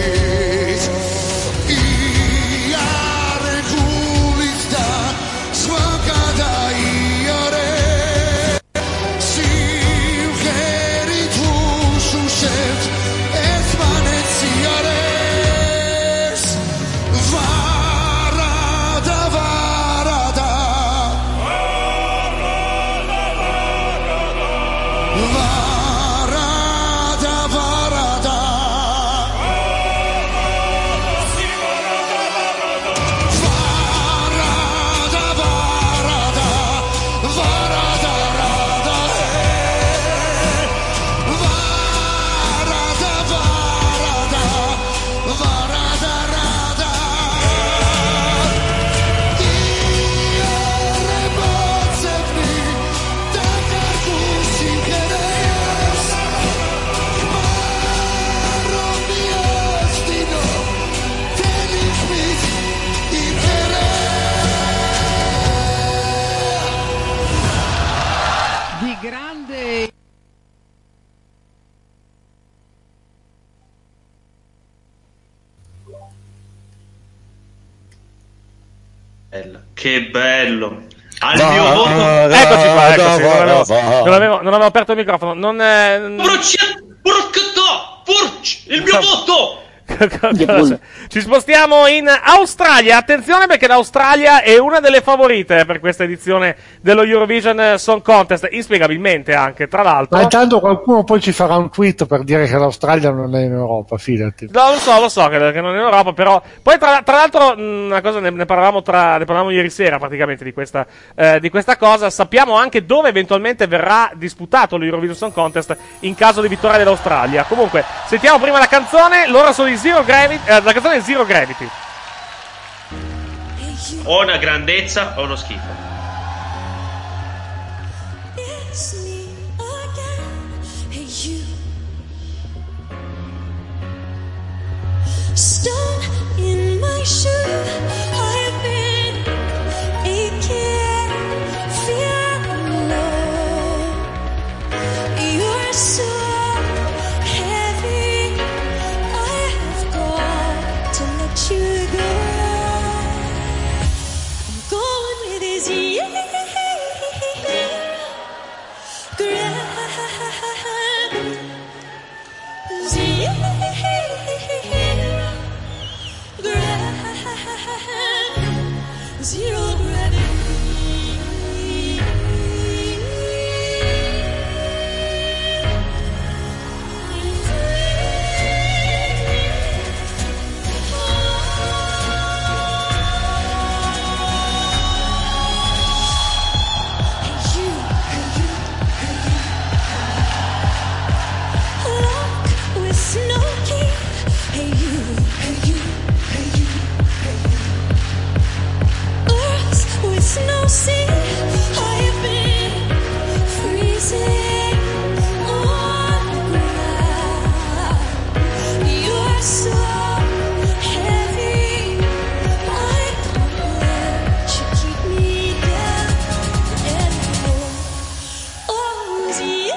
Che bello! Al mio voto. Eccoci qua, non avevo aperto il microfono. Il mio voto! Ci spostiamo in Australia. Attenzione, perché l'Australia è una delle favorite per questa edizione dello Eurovision Song Contest, inspiegabilmente anche, tra l'altro. Ma intanto qualcuno poi ci farà un tweet per dire che l'Australia non è in Europa, fidati. No, lo so che non è in Europa, però poi tra l'altro una cosa ne parlavamo ieri sera praticamente di questa cosa. Sappiamo anche dove eventualmente verrà disputato l'Eurovision Song Contest in caso di vittoria dell'Australia. Comunque, sentiamo prima la canzone. Loro sono Zero Gravity, la canzone è Zero Gravity. O una grandezza o uno schifo. Stone in my shoe, I've been aching, feeling low. You're so heavy, I have got to let you go. I'm going with this Zero gravity. Lock with snow key. Hey you, hey you, hey you, hey you. Earth with no sea, I've been freezing on the ground. You're so heavy, I can't let you keep me down anymore. Oh, zero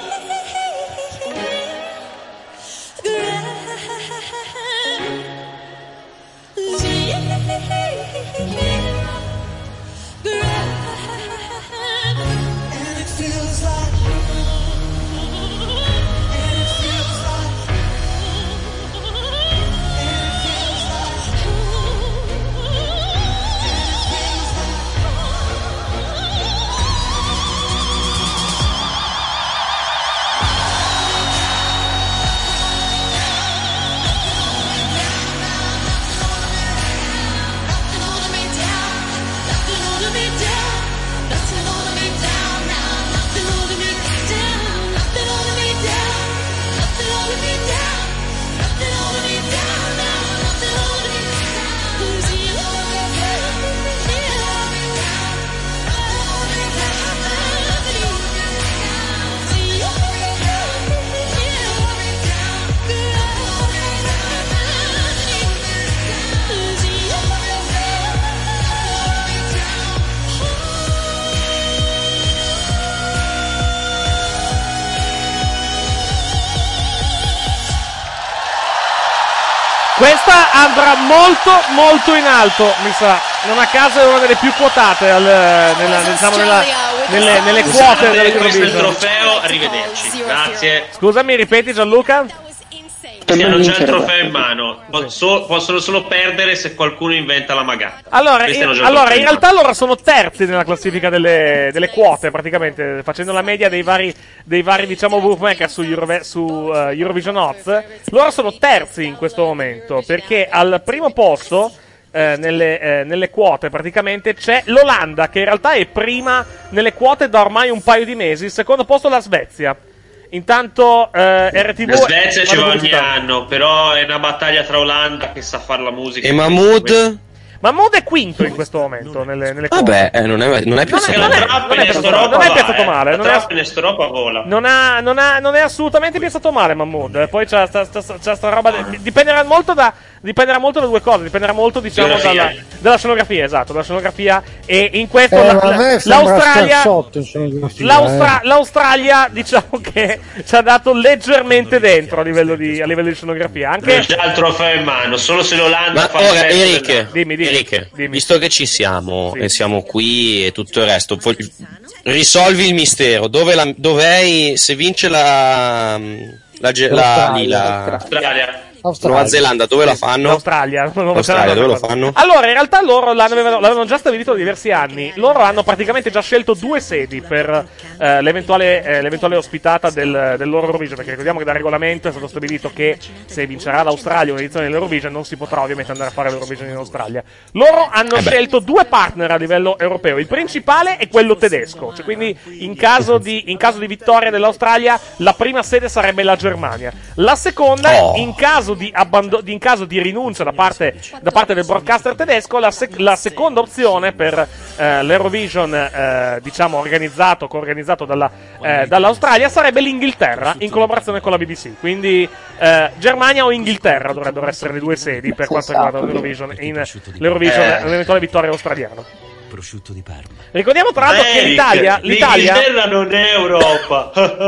and it feels like Questa andrà molto molto in alto, mi sa. Non a caso è una delle più quotate nelle quote dell'Eurovision. Questo è il trofeo, arrivederci. Grazie. Scusami, ripeti Gianluca? Hanno già il trofeo in mano, possono solo perdere se qualcuno inventa la magata. Allora, in realtà loro sono terzi nella classifica delle quote, praticamente, facendo la media dei vari diciamo bookmaker su Eurovision Odds. Loro sono terzi in questo momento, perché al primo posto nelle quote praticamente c'è l'Olanda, che in realtà è prima nelle quote da ormai un paio di mesi. Il secondo posto la Svezia. Intanto RTV. La Svezia ci va ogni anno, però è una battaglia tra Olanda che sa fare la musica. E Mahmood? Mahmood è quinto in questo momento nelle vabbè, non è piazzato male. Nestoropa vola. Non è assolutamente piazzato male Mahmood. Poi c'ha sta roba. Dipenderà molto da due cose. Dipenderà molto, diciamo, dalla scenografia, esatto, dalla scenografia. E in questo l'Australia, diciamo che ci ha dato leggermente dentro a livello di scenografia. Anche già il trofeo in mano, solo se l'Olanda fa ora, Eric, dimmi. Visto che ci siamo e siamo qui e tutto il resto, risolvi il mistero. Dov'è se vince l'Australia. Nuova Zelanda, dove la fanno? L'Australia, dove lo fanno? Allora, in realtà loro l'avevano già stabilito da diversi anni. Loro hanno praticamente già scelto 2 sedi per l'eventuale ospitata del loro Eurovision, perché ricordiamo che dal regolamento è stato stabilito che se vincerà l'Australia un'edizione dell'Eurovision non si potrà ovviamente andare a fare l'Eurovision in Australia. Loro hanno scelto 2 partner a livello europeo. Il principale è quello tedesco, cioè quindi in caso di vittoria dell'Australia la prima sede sarebbe la Germania. La seconda, in caso di rinuncia da parte del broadcaster tedesco, la seconda opzione per l'Eurovision diciamo coorganizzato dall'Australia sarebbe l'Inghilterra in collaborazione con la BBC. Quindi Germania o Inghilterra dovrebbero essere le 2 sedi per quanto riguarda l'Eurovision l'eventuale vittoria australiana. Prosciutto di Parma. Ricordiamo tra l'altro che l'Italia l'Inghilterra non è Europa.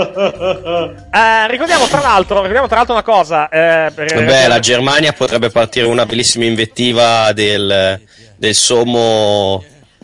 Ricordiamo tra l'altro una cosa. La Germania potrebbe partire una bellissima invettiva del sommo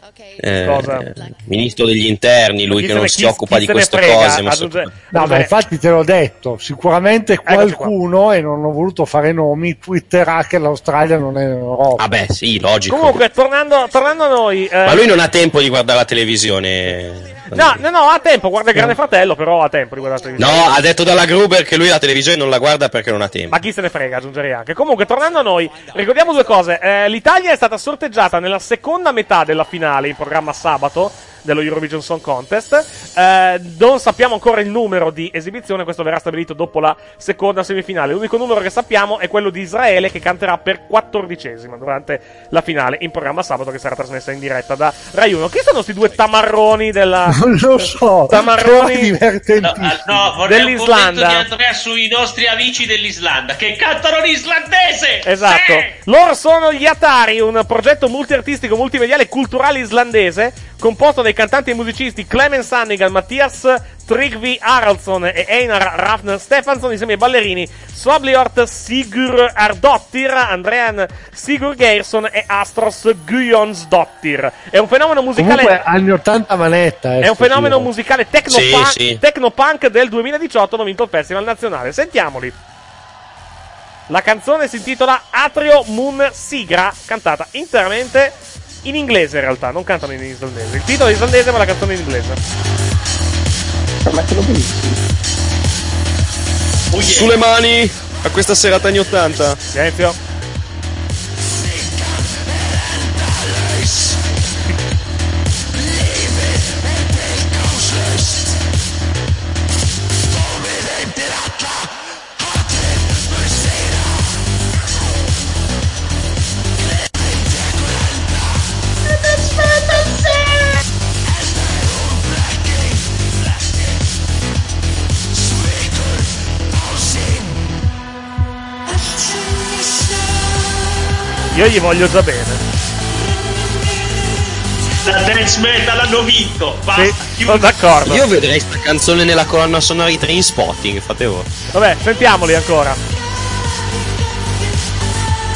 ministro degli interni, lui che non si occupa di queste cose. Ma infatti te l'ho detto, sicuramente qualcuno, e non ho voluto fare nomi, twitterà che l'Australia non è in Europa. Vabbè, sì, logico. Comunque, tornando a noi, ma lui non ha tempo di guardare la televisione. No, ha tempo, guarda il Grande Fratello, però ha tempo di guardare la televisione. No, ha detto dalla Gruber che lui la televisione non la guarda perché non ha tempo. Ma chi se ne frega, aggiungerei anche. Comunque, tornando a noi, ricordiamo 2 cose. L'Italia è stata sorteggiata nella seconda metà della finale in programma sabato dello Eurovision Song Contest. Non sappiamo ancora il numero di esibizione, questo verrà stabilito dopo la seconda semifinale. L'unico numero che sappiamo è quello di Israele, che canterà per 14esima durante la finale in programma sabato, che sarà trasmessa in diretta da Rai 1. Chi sono questi 2 tamarroni non lo so, tamarroni vorrei dell'Islanda di Andrea sui nostri amici dell'Islanda che cantano l'islandese. Esatto, loro sono gli Atari, un progetto multiartistico, multimediale e culturale islandese composto dai cantanti e musicisti Clemens Hannigan, Mattias Tryggvi Haraldsson e Einar Rafn Stefansson, insieme ai ballerini Svobliort Sigur Ardottir, Andrean Sigur Geirsson e Astros Gujonsdottir. È un fenomeno musicale. Comunque anni 80 manetta. È un fenomeno musicale technopunk del 2018, hanno vinto il Festival Nazionale. Sentiamoli. La canzone si intitola Atrio Moon Sigra, cantata interamente in inglese in realtà, non cantano in islandese. Il titolo è islandese ma la canzone è in inglese. Sulle mani a questa serata anni 80. Silenzio. Io gli voglio già bene. La dance metal hanno vinto. Basta, sì, sono d'accordo. Io vedrei sta canzone nella colonna sonora di Trainspotting, fate voi. Vabbè, sentiamoli ancora.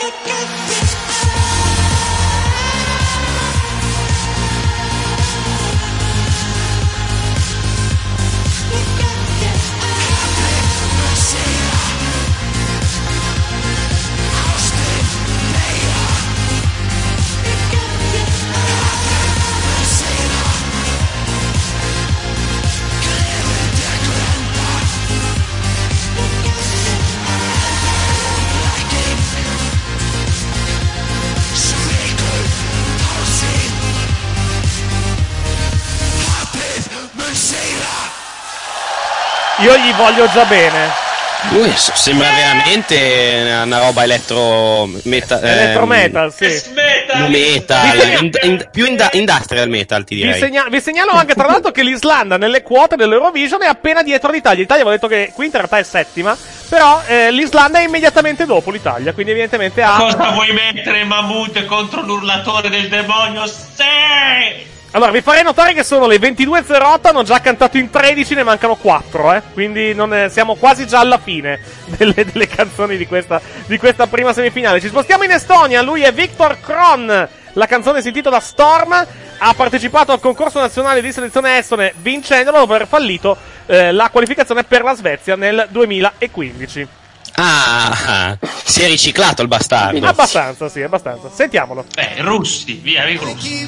Io gli voglio già bene. Lui sembra veramente una roba electro metal, sì. Metal, più industrial metal, ti direi. Vi segnalo anche tra l'altro che l'Islanda nelle quote dell'Eurovision è appena dietro l'Italia. L'Italia avevo detto che qui in realtà è settima, però l'Islanda è immediatamente dopo l'Italia, quindi evidentemente ha... Cosa vuoi mettere, Mahmood, contro l'urlatore del demonio? Sì! Allora, vi farei notare che sono le 22.08, hanno già cantato in 13, ne mancano 4, quindi siamo quasi già alla fine delle canzoni di questa prima semifinale. Ci spostiamo in Estonia, lui è Viktor Kron, la canzone si intitola Storm, ha partecipato al concorso nazionale di selezione estone vincendolo dopo aver fallito la qualificazione per la Svezia nel 2015. Ah, si è riciclato il bastardo. Abbastanza, sì, abbastanza. Sentiamolo. Russi, via, i russi.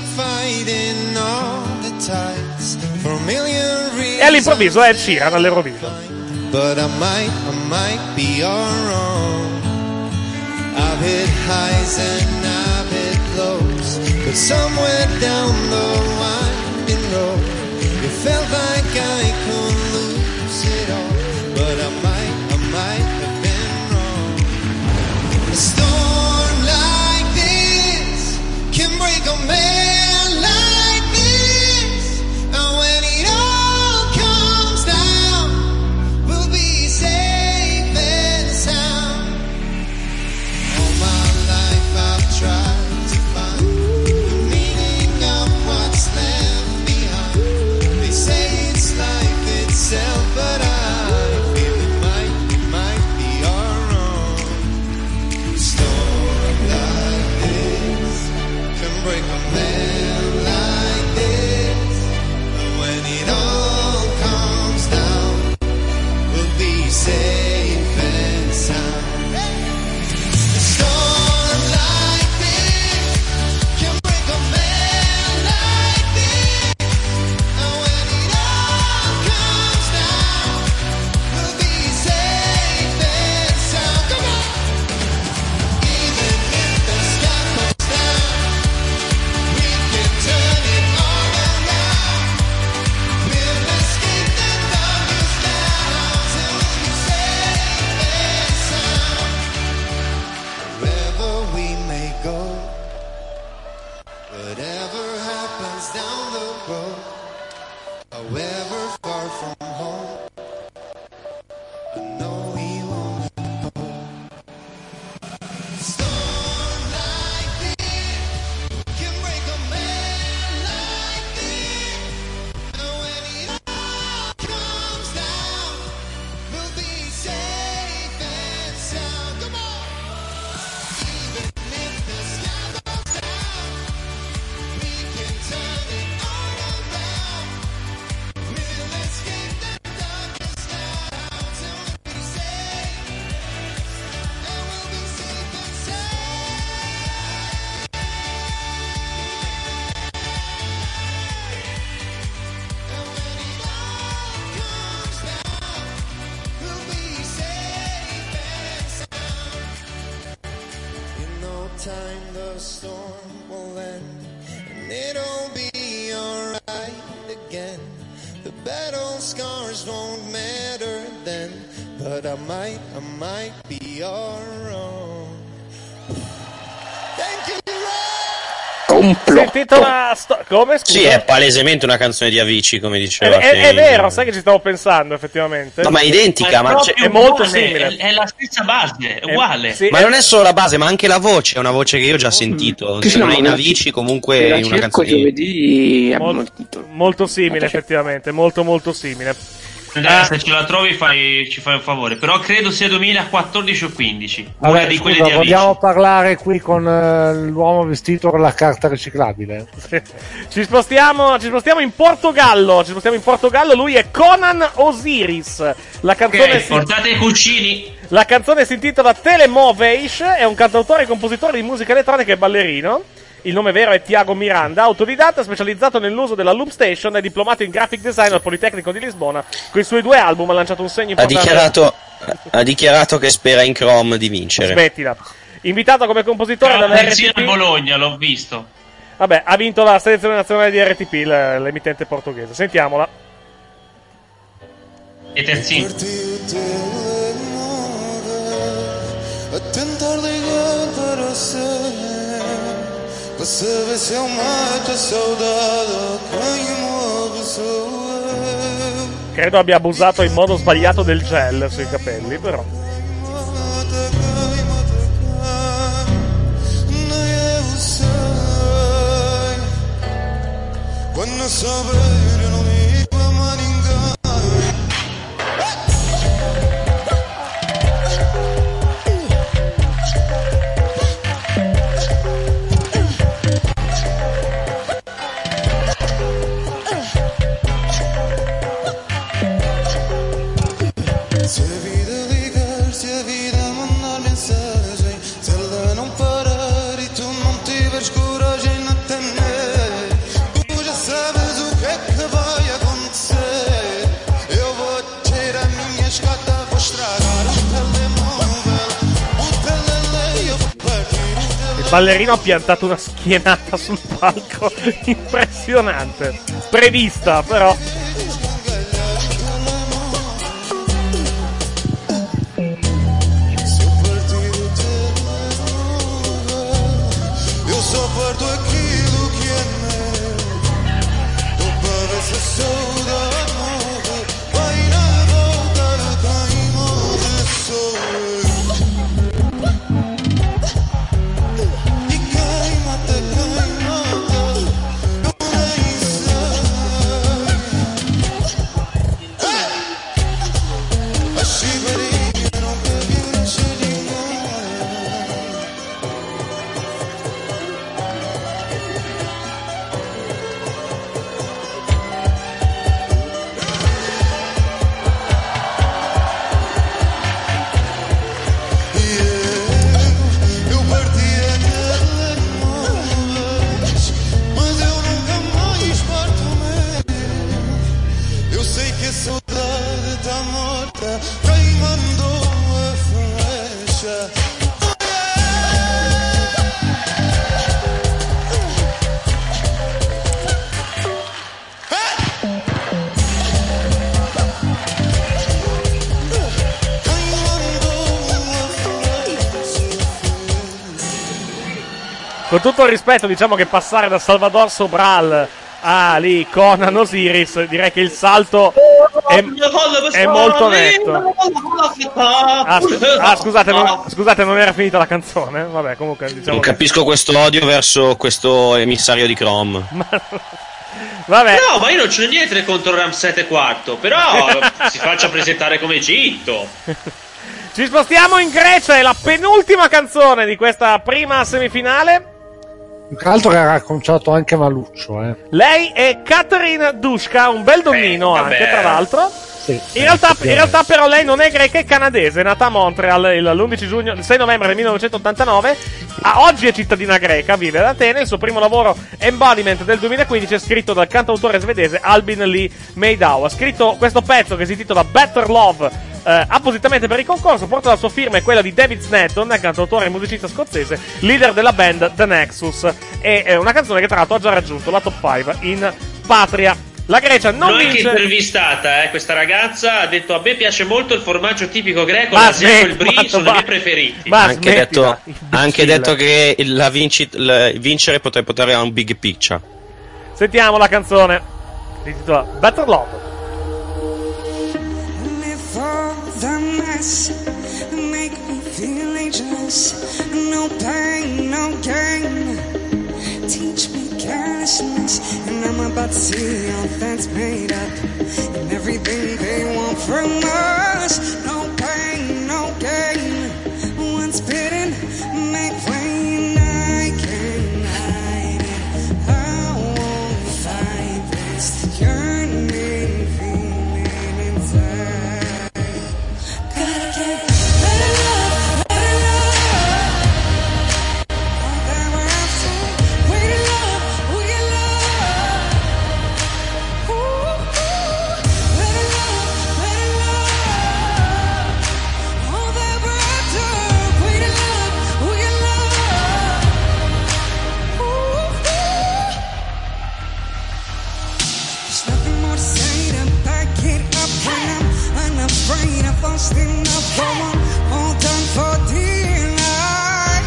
E all'improvviso è Ed Sheeran all'Eurovision. But I might be all wrong. I've hit highs and I've hit lows, but somewhere down the winding road, it felt like I could lose it all. But I might have been wrong. A storm like this can break a man like this, and when it all comes down, we'll be safe and sound. All my life I've tried to find the meaning of what's left behind. They say it's life itself, but I feel it might be all wrong. A storm like this can break a man like this, but when it all comes down, we'll be safe and sound. A storm like this can break a man like this, and when it all comes down, we'll be safe and sound. Come on! Even if the sky comes down, we can turn it all around. We'll escape the darkness now, till we'll be safe and sound. Wherever we may go, whatever happens down the road, however far from home, I know we won't let go. Storm like this can break a man like this, and when it all comes down, we'll be safe and sound. Come on! Even if the sky goes down, we can turn it all around. We'll escape the darkness now, till we'll be safe, and we'll be safe and sound. And when it all comes down, we'll be safe and sound. In no time the storm will end, and it'll be alright again. The battle scars won't matter then, but I might be all wrong. Thank you, Si intitola come? Scusa? Sì, è palesemente una canzone di Avicii, come diceva. È vero, sai che ci stavo pensando effettivamente. No, ma è identica, ma proprio è molto uguale, simile. È la stessa base, è uguale. Sì, Ma non è solo la base, ma anche la voce, è una voce che io ho già sentito. Se non è in Avicii, comunque in una canzone. Giovedì molto simile, effettivamente, molto molto simile. Se ce la trovi ci fai un favore. Però credo sia 2014 o 15. Vabbè, una di quelle scusa, di Amici. vogliamo parlare qui con l'uomo vestito con la carta riciclabile? Ci spostiamo in Portogallo. Lui è Conan Osiris. La canzone portate i cucini. La canzone si intitola Telemoveish. È un cantautore e compositore di musica elettronica e ballerino. Il nome vero è Tiago Miranda, autodidatta, specializzato nell'uso della loop station, è diplomato in graphic design al Politecnico di Lisbona. Con i suoi 2 album ha lanciato un segno importante. Ha dichiarato che spera in Chrome di vincere. Smettila. Invitato come compositore dalla RTP. a Bologna, l'ho visto. Vabbè, ha vinto la selezione nazionale di RTP, l'emittente portoghese. Sentiamola. E terzino. A tentar ligar para saber se eu mato a saudade. Quem morre sou eu. Credo abbia abusato in modo sbagliato del gel sui capelli, però. Quando saber non mi va mai se a vida ligar, se a vida mandar mensagem, se ela não parar e tu não tiveres coragem de atender, tu já sabes o que é que vai acontecer. Eu vou ter a minha escada, vou estragar o telemóvel, o telele, eu vou partir o telele. Il ballerino ha piantato una schienata sul palco impressionante. Prevista, però. Eu só parto aquilo que é meu. Tu parece saudade morre, vai na volta de quem morre sou eu. E quem mata, eu nem sei. A chibarinha nunca viu nascer ninguém. Eu parti telemóveis, mas eu nunca mais parto meu. Eu sei que a saudade está morta, quem mandou a flecha. Quem mandou a flecha. Con tutto il rispetto, diciamo che passare da Salvador Sobral a lì Conan Osiris, direi che il salto è molto netto. Scusate, non era finita la canzone? Vabbè, comunque diciamo Non capisco questo odio verso questo emissario di Chrome. Vabbè. No, ma io non c'ho niente contro Ramset IV, però si faccia presentare come Egitto. Ci spostiamo in Grecia, è la penultima canzone di questa prima semifinale. Più che altro che ha racconciato anche Maluccio, Lei è Katerin Dushka, un bel donnino anche, tra l'altro. Sì, In realtà però lei non è greca, è canadese, è nata a Montreal il 6 novembre del 1989. Oggi è cittadina greca, vive ad Atene. Il suo primo lavoro, Embodiment, del 2015, è scritto dal cantautore svedese Albin Lee Meidau. Ha scritto questo pezzo che si intitola Better Love appositamente per il concorso. Porta la sua firma e quella di David Snedden, cantautore e musicista scozzese, leader della band The Nexus. È una canzone che tra l'altro ha già raggiunto la top 5 in patria. La Grecia non vince. L'ho anche intervistata, questa ragazza ha detto: a me piace molto il formaggio tipico greco, l'asiaco e il brie sono i miei preferiti. Ha anche detto che vincere potrebbe portare a un big picture. Sentiamo la canzone, si intitola Better Love. Make me feel ageless. No pain, no gain. Teach me careless. foolishness, and I'm about to see all that's made up, and everything they want from us. No pain, no gain. Once bitten, make plain. I can't hide it. I won't fight this yearning feeling inside. Gotta get better love, better love. All that we're after, way to love, who you love. Ooh, better love, better love. All that we're after, way to love, who you love. Ooh. There's nothing more to say to back it up when I'm unafraid of busting up for one all done for dear life.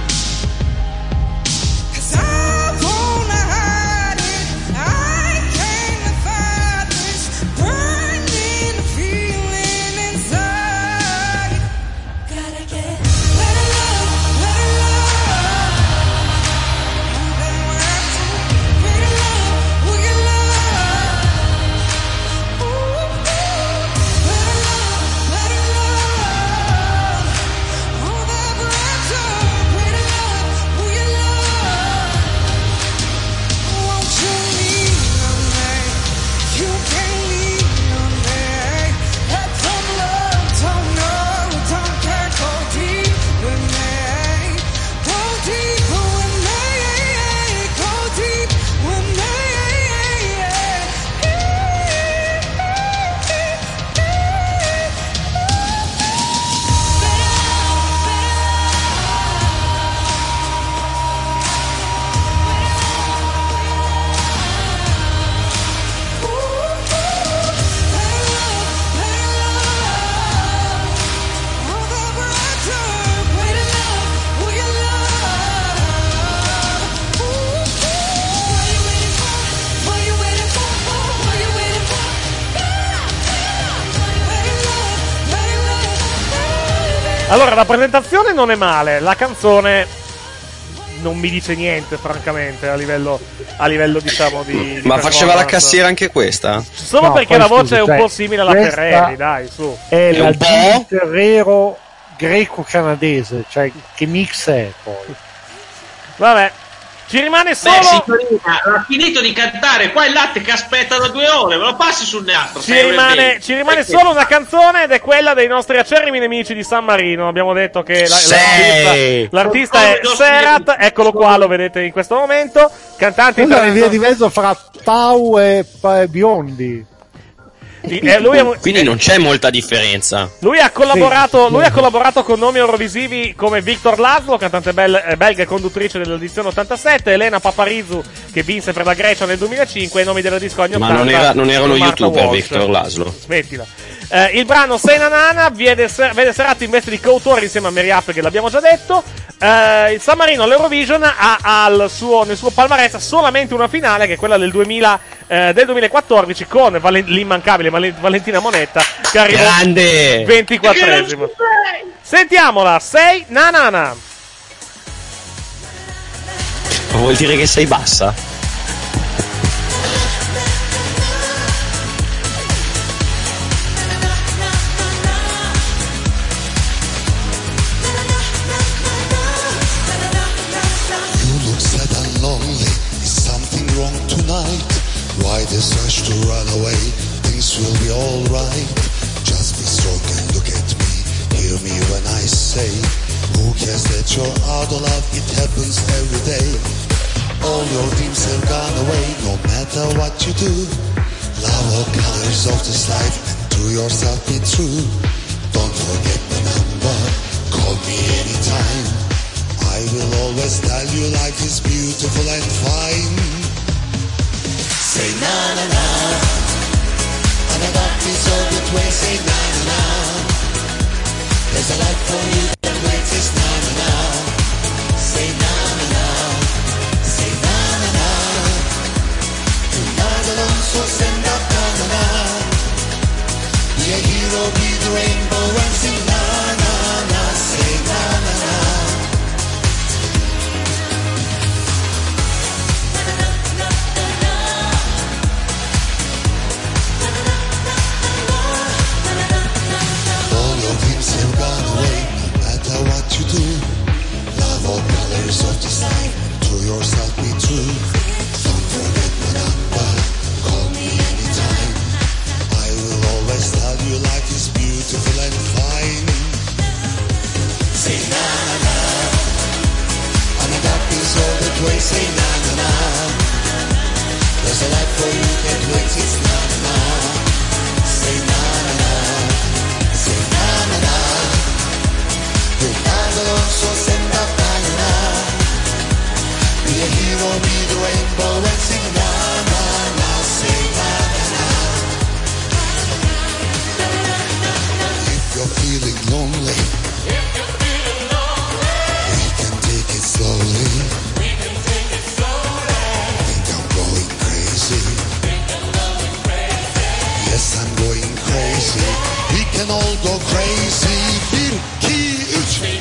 'Cause I wanna hide it, I can't fight this burning feeling inside. Gotta get better love, better love. All that we're after, better love, who you love. Ooh, better love, better love. All that we're after, better love, who you love. Won't you lean on me? You can lean on me. Let some love, don't know, don't care, go deep with me. Go deeper with me. Go deep with me. Allora, la presentazione non è male, la canzone non mi dice niente, francamente, a livello diciamo di Ma faceva la performance. cassiera anche questa? Solo No, perché poi la voce scusi, è un cioè, po' simile alla questa Ferreri, dai, su. È la un po'? Jimmy Ferrero greco-canadese, cioè che mix è poi? Vabbè, ci rimane Beh, solo... signorina, ha finito di cantare, qua il latte che aspetta da 2 ore, me lo passi sul neatro. Ci rimane solo una canzone ed è quella dei nostri acerrimi nemici di San Marino. Abbiamo detto che l'artista è Serhat, eccolo qua, lo vedete in questo momento. Cantante Quella è via italiano. di mezzo fra Pau e Biondi. Quindi non c'è molta differenza. Lui ha collaborato con nomi eurovisivi come Victor Laszlo, cantante belga e conduttrice dell'edizione 87, Elena Paparizou, che vinse per la Grecia nel 2005, e nomi della disco anni 80. Ma non erano Martha youtuber, Walsh. Victor Laszlo. Smettila. Il brano Sei Nanana vede Serrat in veste di coautore insieme a Mary Up, che l'abbiamo già detto. Il San Marino all'Eurovision ha nel suo palmarès solamente una finale, che è quella del 2014, con l'immancabile Valentina Monetta, che arrivò 24esimo. Sentiamola, Sei Nanana. Vuol dire che sei bassa? Why this rush to run away? Things will be alright. Just be strong and look at me. Hear me when I say, who cares that you're out of love? It happens every day. All your dreams have gone away, no matter what you do. Love all colors of this life, and to yourself be true. Don't forget the number, call me anytime. I will always tell you life is beautiful and fine. Say na na na, and I got this all good way. Say na na na, there's a light for you that waits. It's na na na. Say na na na, say na na na. Tonight alone, so send up na na na. Be a hero, be the rainbow, and sing na na na. Say na na na. brains, it's na-na-na. Say na-na-na. Say na-na-na. Tornando non so sembra na-na-na. Be a hero, be the rainbow and sing na-na-na. Say na-na-na. If you're feeling lonely, we can take it slowly. Think I'm going crazy. Yes, I'm going crazy. We can all go crazy. 1, 2, 3.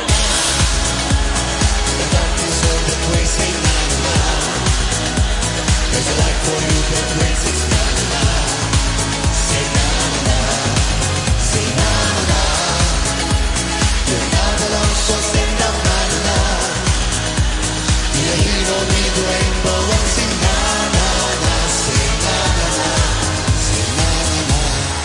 The darkness of the place, say na-na-na. There's a light for you that brings it na-na-na. Say na-na-na. Say na-na-na. You're not alone, so sing na-na-na. Be a hero, need the rainbow and sing na-na-na. Say na-na-na. Say na-na-na.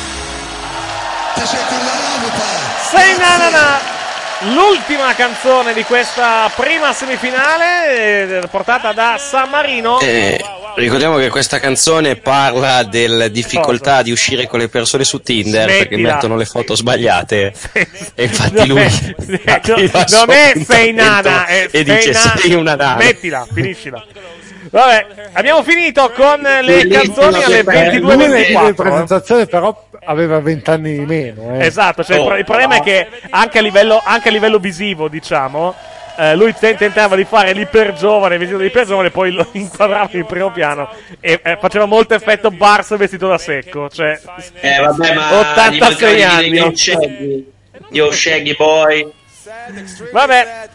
Sei Nanana, l'ultima canzone di questa prima semifinale portata da San Marino. Ricordiamo che questa canzone parla della difficoltà di uscire con le persone su Tinder perché mettono le foto sbagliate. E infatti lui non è Sei Nana, è e dice sei una nana. Mettila, finiscila. Vabbè, abbiamo finito con le canzoni alle 22:24. La presentazione però aveva 20 anni di meno. Esatto, cioè il problema è che anche a livello visivo, diciamo, lui tentava di fare l'iper giovane, vestito da iper giovane, poi lo inquadrava in primo piano e faceva molto effetto Bars vestito da secco, cioè vabbè, ma 86 anni. Io Shaggy Boy. Vabbè,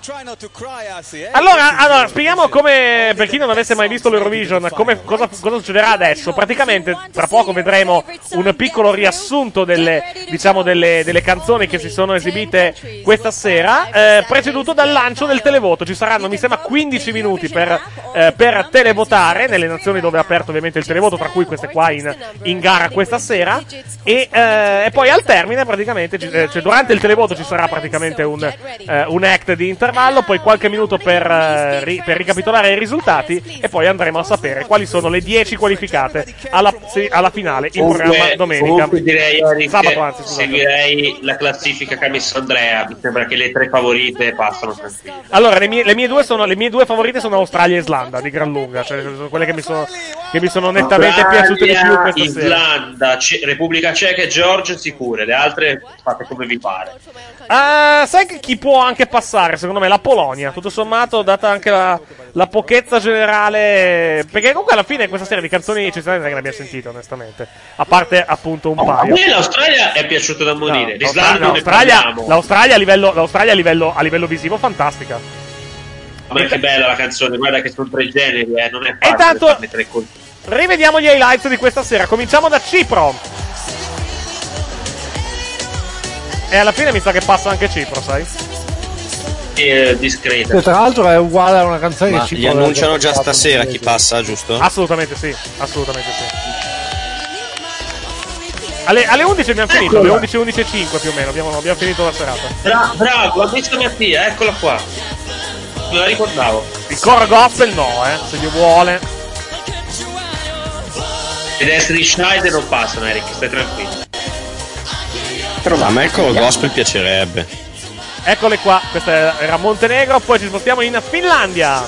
allora spieghiamo come, per chi non avesse mai visto l'Eurovision, cosa succederà adesso. Praticamente tra poco vedremo un piccolo riassunto delle canzoni che si sono esibite questa sera, preceduto dal lancio del televoto. Ci saranno, mi sembra, 15 minuti per televotare nelle nazioni dove è aperto ovviamente il televoto, tra cui queste qua in gara questa sera, e poi al termine praticamente, cioè durante il televoto ci sarà praticamente un act di intervallo, poi qualche minuto per ricapitolare i risultati e poi andremo a sapere quali sono le 10 qualificate alla finale in programma domenica. Comunque direi, Eric, sabato, anzi, scusate. seguirei la classifica che ha messo Andrea. Mi sembra che le 3 favorite passano tranquille. Allora, le mie due favorite sono Australia e Islanda di gran lunga, cioè sono quelle che mi sono nettamente piaciute di più questa Islanda, Repubblica Ceca e Georgia sicure, le altre fate come vi pare. Sai che chi può anche passare, secondo me, la Polonia, tutto sommato, data anche la pochezza generale, perché comunque alla fine questa serie di canzoni ci sarà che ne abbia sentito, onestamente, a parte appunto un paio. A me l'Australia è piaciuta da morire, l'Australia a livello visivo fantastica. Ma che bella la canzone, guarda che sono 3 generi, non è facile. Intanto rivediamo gli highlights di questa sera, cominciamo da Cipro. E alla fine mi sa che passa anche Cipro, sai? Discreta. Che tra l'altro è uguale a una canzone Ma che Cipro li annunciano già fatto stasera chi passa, giusto? Assolutamente sì. Alle 11 abbiamo finito, alle 11:05 più o meno, abbiamo finito la serata. Bravo, l'ha visto Mattia, eccola qua. Me la ricordavo. Il coro gospel no, se Dio vuole. Le destri di Schneider non passano, Eric, stai tranquillo. A me il coro gospel piacerebbe. Eccole qua, questa era Montenegro, poi ci spostiamo in Finlandia.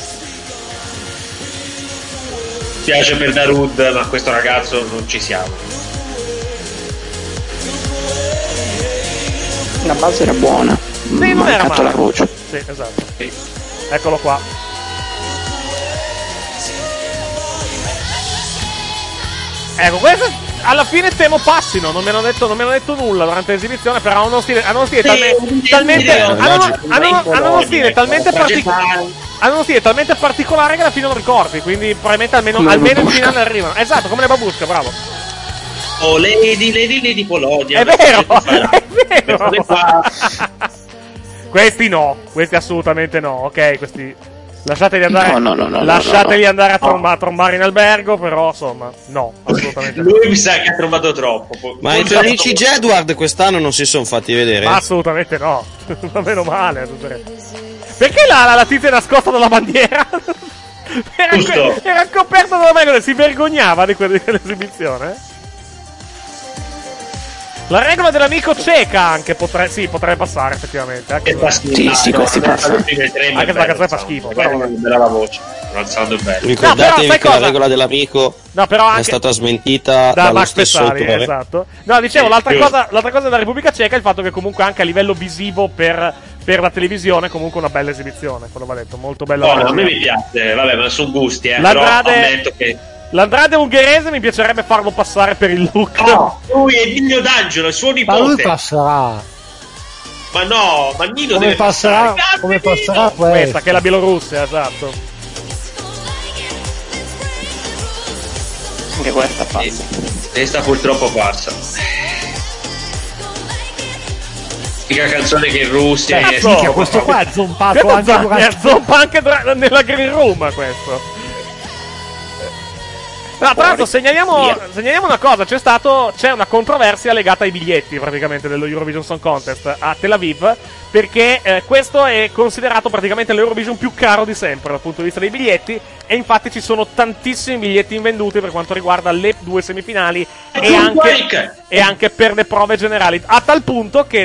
Mi piace per Darud, ma questo ragazzo non ci siamo. La base era buona. Sì, non era male. La voce. Sì, esatto. Sì. Eccolo qua. Ecco, questo alla fine temo passino, non mi hanno detto nulla durante l'esibizione, però hanno uno stile talmente particolare che alla fine non ricordi, quindi probabilmente almeno in finale arrivano. Esatto, come le Babushka, bravo. Oh, Lady Polonia. È vero. Questi assolutamente no, ok, questi lasciateli andare. Lasciateli andare a trombare in albergo, però insomma, no, assolutamente Lui mi sa che ha trombato troppo. Ma i tuoi amici Jedward quest'anno non si sono fatti vedere? Ma assolutamente no. Ma meno male. Perché la tizia è nascosta dalla bandiera? Era coperto da me, si vergognava di quell'esibizione. La regola dell'amico cieca anche potrebbe passare effettivamente. Anche questi passano. Anche la canzone fa schifo. Però non è bella la voce, non alzando bene. Ricordatevi che la regola dell'amico anche è stata smentita da dallo Max stesso Pezzali, autore. esatto. No, dicevo, l'altra cosa della Repubblica Ceca è il fatto che comunque anche a livello visivo per la televisione comunque una bella esibizione, quello va detto, molto bella. No, a me mi piace, vabbè, ma sono gusti, però ammetto che l'Andrade ungherese mi piacerebbe farlo passare per il look. No, lui è Nino D'Angelo, è suo nipote. Ma lui passerà. Ma no, ma Nino come deve passerà, passare. come passerà questa che è la Bielorussia, esatto. Anche questa passa. Questa purtroppo passa. Mica canzone che in Russia questo qua è zompato anche è zompa anche nella green room questo. No, tra l'altro segnaliamo una cosa, c'è una controversia legata ai biglietti praticamente dello Eurovision Song Contest a Tel Aviv, perché questo è considerato praticamente l'Eurovision più caro di sempre dal punto di vista dei biglietti, e infatti ci sono tantissimi biglietti invenduti per quanto riguarda le due semifinali e anche per le prove generali, a tal punto che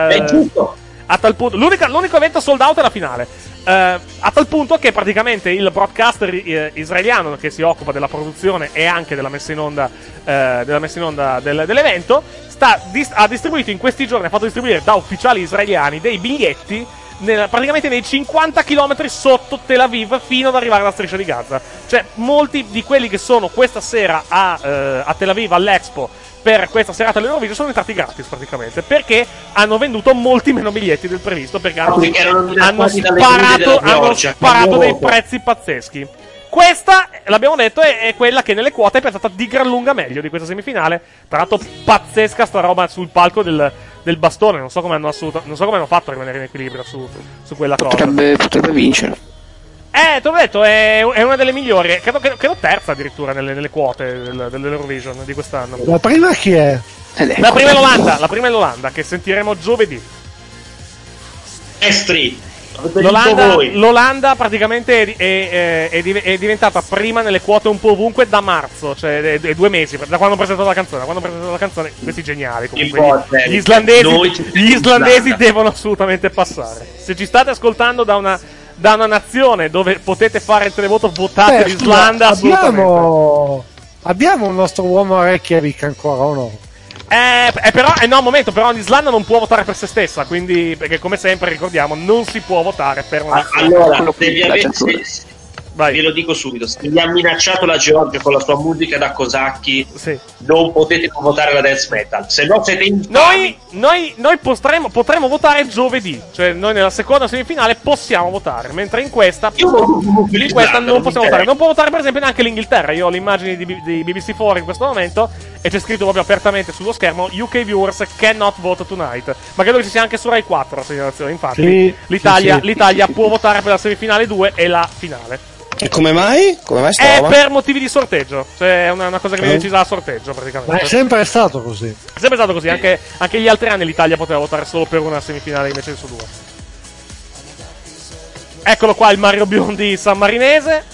l'unico evento sold out è la finale. A tal punto che praticamente il broadcaster israeliano che si occupa della produzione e anche della messa in onda dell'evento ha distribuito in questi giorni, ha fatto distribuire da ufficiali israeliani dei biglietti praticamente nei 50 km sotto Tel Aviv fino ad arrivare alla striscia di Gaza. Cioè molti di quelli che sono questa sera a Tel Aviv all'Expo per questa serata dell'Eurovision sono entrati gratis praticamente, perché hanno venduto molti meno biglietti del previsto, perché hanno sparato dei prezzi pazzeschi. Questa, l'abbiamo detto, è quella che nelle quote è piazzata di gran lunga meglio di questa semifinale. Tra l'altro pazzesca sta roba sul palco del bastone, non so come hanno fatto a rimanere in equilibrio su quella cosa. Potrebbe vincere. Te l'ho detto, è una delle migliori. Credo terza addirittura nelle quote dell'Eurovision di quest'anno. La prima chi è? La prima è l'Olanda, che sentiremo giovedì. L'Olanda praticamente è diventata prima nelle quote un po' ovunque da marzo, cioè 2 mesi, da quando ho presentato la canzone. Questi geniali comunque. Gli islandesi devono assolutamente passare. Se ci state ascoltando da una nazione dove potete fare il televoto, votate l'Islanda assolutamente. Abbiamo un nostro uomo a Reykjavik ancora o no? Però l'Islanda non può votare per se stessa, quindi, perché come sempre ricordiamo, non si può votare per una nazione. Allora, ve lo dico subito, se vi ha minacciato la Georgia con la sua musica da cosacchi, non potete non votare la dance metal, se no siete infami. Noi potremo votare giovedì, cioè noi nella seconda semifinale possiamo votare, mentre in questa non possiamo votare. Non può votare per esempio neanche l'Inghilterra. Io ho le immagini di BBC4 in questo momento e c'è scritto proprio apertamente sullo schermo: UK viewers cannot vote tonight. Ma credo che ci sia anche su Rai 4 la segnalazione, infatti l'Italia può votare per la semifinale 2 e la finale. E come mai? È per motivi di sorteggio, cioè è una cosa che viene decisa a sorteggio praticamente. Ma è sempre stato così. È sempre stato così, anche gli altri anni l'Italia poteva votare solo per una semifinale invece su 2. Eccolo qua il Mario Biondi sammarinese.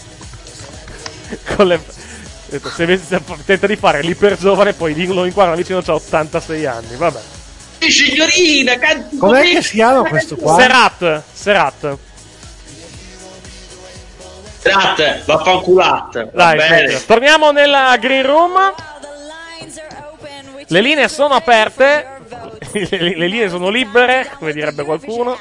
Se tenta di fare l'iper giovane, poi lo inquadra vicino, c'ha 86 anni, vabbè. Signorina, com'è che si chiama questo qua? Serat. Vaffanculat. Dai, torniamo nella green room. Le linee sono aperte. Le linee sono libere, come direbbe qualcuno.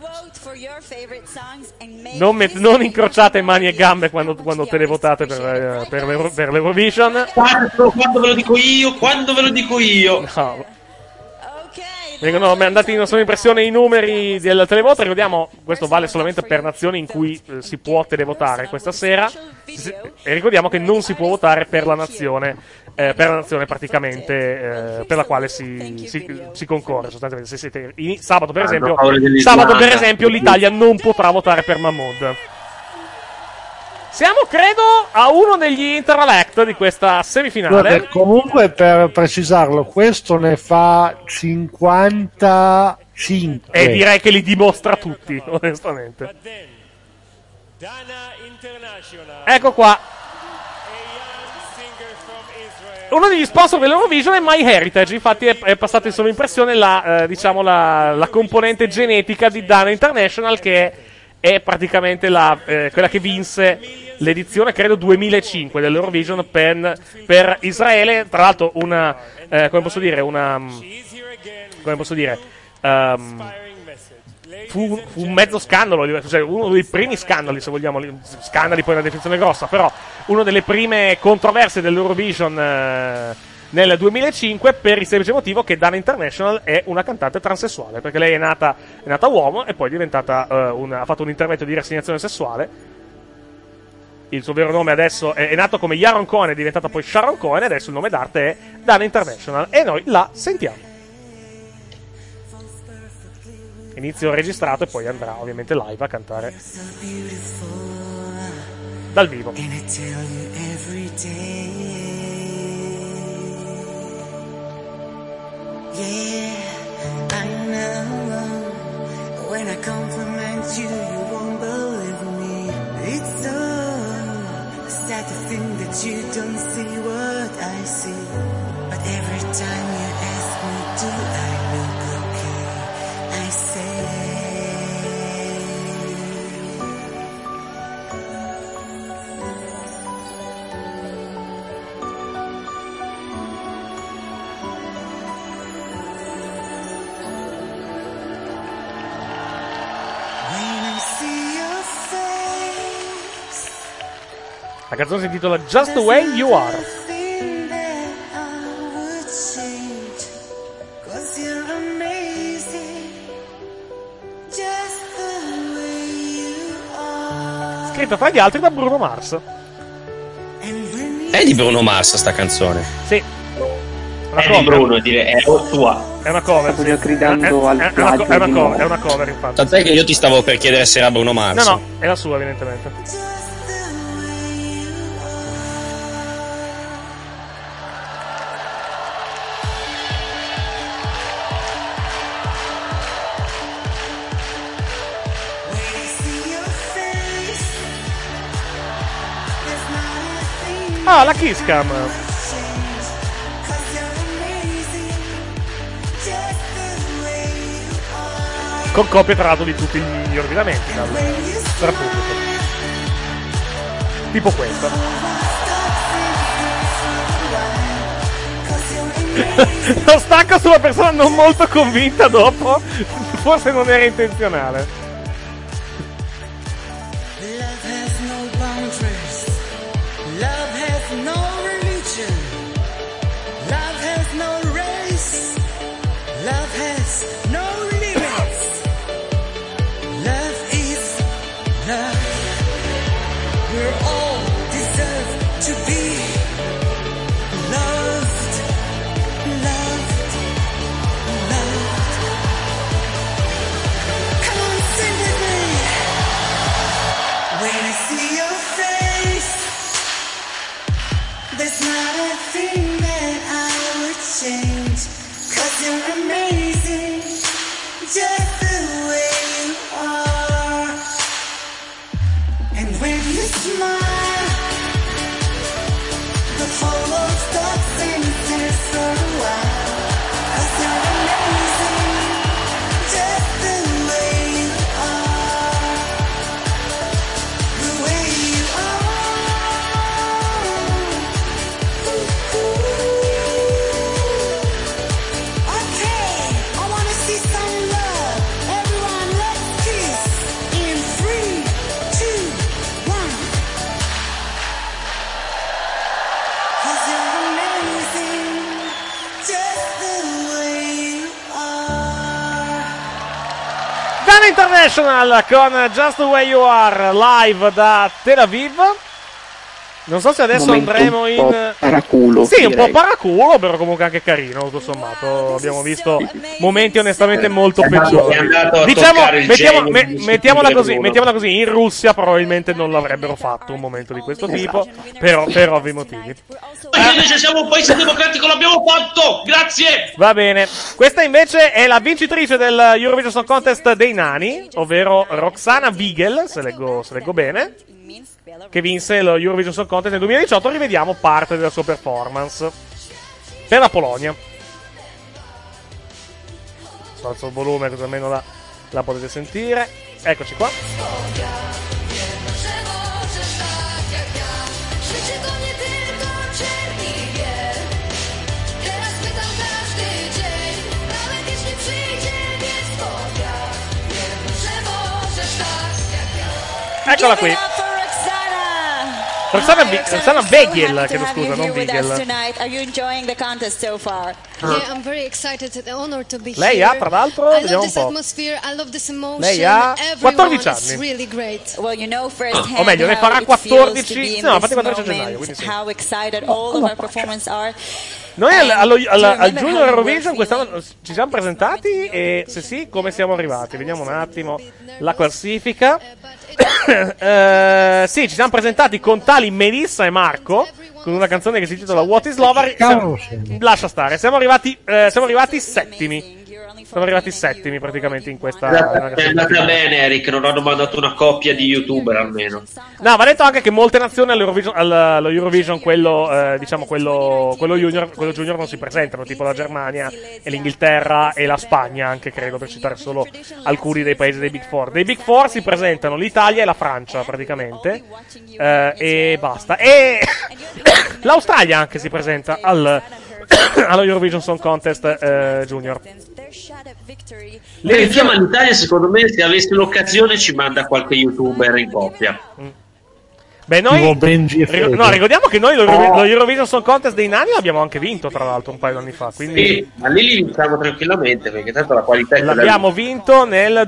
Non incrociate mani e gambe quando televotate per l'Eurovision. Quando ve lo dico io. No. Vengono mandati in sovraimpressione i numeri del televoto. Ricordiamo, questo vale solamente per nazioni in cui si può televotare questa sera. E ricordiamo che non si può votare per la nazione praticamente per la quale si concorre. Sostanzialmente, se siete sabato per esempio l'Italia non potrà votare per Mahmood. Siamo, credo, a uno degli Interalect di questa semifinale. Guarda, comunque, per precisarlo, questo ne fa 55. E direi che li dimostra tutti, onestamente. Ecco qua. Uno degli sponsor dell'Eurovision è MyHeritage, infatti è passata in sovrimpressione la componente genetica di Dana International, che è praticamente quella che vinse l'edizione, credo, 2005 dell'Eurovision per Israele. Tra l'altro fu un mezzo scandalo, cioè uno dei primi scandali, se vogliamo, scandali poi è una definizione grossa, però una delle prime controversie dell'Eurovision nel 2005, per il semplice motivo che Dana International è una cantante transessuale, perché lei è nata uomo e poi è diventata ha fatto un intervento di rassegnazione sessuale. Il suo vero nome adesso è nato come Yaron Cohen, è diventata poi Sharon Cohen, e adesso il nome d'arte è Dana International, e noi la sentiamo. Inizio registrato e poi andrà ovviamente live a cantare dal vivo. Yeah, I know. When I compliment you, you won't believe me. It's so sad to think that you don't see what I see. But every time you ask me, do I look okay? I say La canzone si intitola Just the Way You Are. Scritta tra gli altri da Bruno Mars. È di Bruno Mars sta canzone? Sì. È di Bruno, è sua. È una cover. Sto gridando al plagio. È una cover, infatti. Tant'è che io ti stavo per chiedere se era Bruno Mars. No, è la sua, evidentemente. Ah, la Kiss Cam. Con copie tra l'altro di tutti gli ordinamenti per pubblico. Tipo questo. Lo stacco sulla persona non molto convinta dopo. Forse non era intenzionale. International con Just the Way You Are live da Tel Aviv. Non so se adesso andremo in paraculo. Sì, un po' paraculo, però comunque anche carino, tutto sommato. Abbiamo visto momenti onestamente molto peggiori. Diciamo, mettiamola così, in Russia probabilmente non l'avrebbero fatto un momento di questo tipo, però per ovvi motivi. Perché invece siamo un paese democratico, l'abbiamo fatto! Grazie! Va bene. Questa invece è la vincitrice del Eurovision Song Contest dei nani, ovvero Roxana Vigel, se leggo bene, che vinse lo Eurovision Song Contest nel 2018. Rivediamo parte della sua performance per la Polonia. Alzo il volume così almeno la potete sentire. Eccoci qua. Eccola qui. Roxana Vigel, chiedo scusa, non Vigel. Lei ha, tra l'altro, vediamo un po'. Lei ha 14 anni. O meglio, ne farà 14. No, infatti 14 gennaio, quindi sì. Noi al Junior Eurovision quest'anno ci siamo presentati e se sì, come siamo arrivati? Vediamo un attimo la classifica. Sì, ci siamo presentati con tali Melissa e Marco con una canzone che si intitola What is Love. Lascia stare, siamo arrivati settimi. Siamo arrivati settimi praticamente in questa. È andata bene, Eric. Non hanno mandato una coppia di youtuber almeno. No, va detto anche che molte nazioni allo Eurovision, quello junior non si presentano, tipo la Germania e l'Inghilterra e la Spagna, anche credo, per citare solo alcuni dei paesi dei Big Four. Dei Big Four si presentano l'Italia e la Francia praticamente, e basta. E l'Australia anche si presenta allo Eurovision Song Contest Junior. Ma l'Italia, secondo me, se avesse l'occasione ci manda qualche youtuber in coppia. Beh, noi ricordiamo che noi lo Eurovision Song Contest dei nani l'abbiamo anche vinto, tra l'altro, un paio di anni fa. Quindi sì, ma lì li vinciamo tranquillamente, perché tanto la qualità è l'abbiamo vinto nel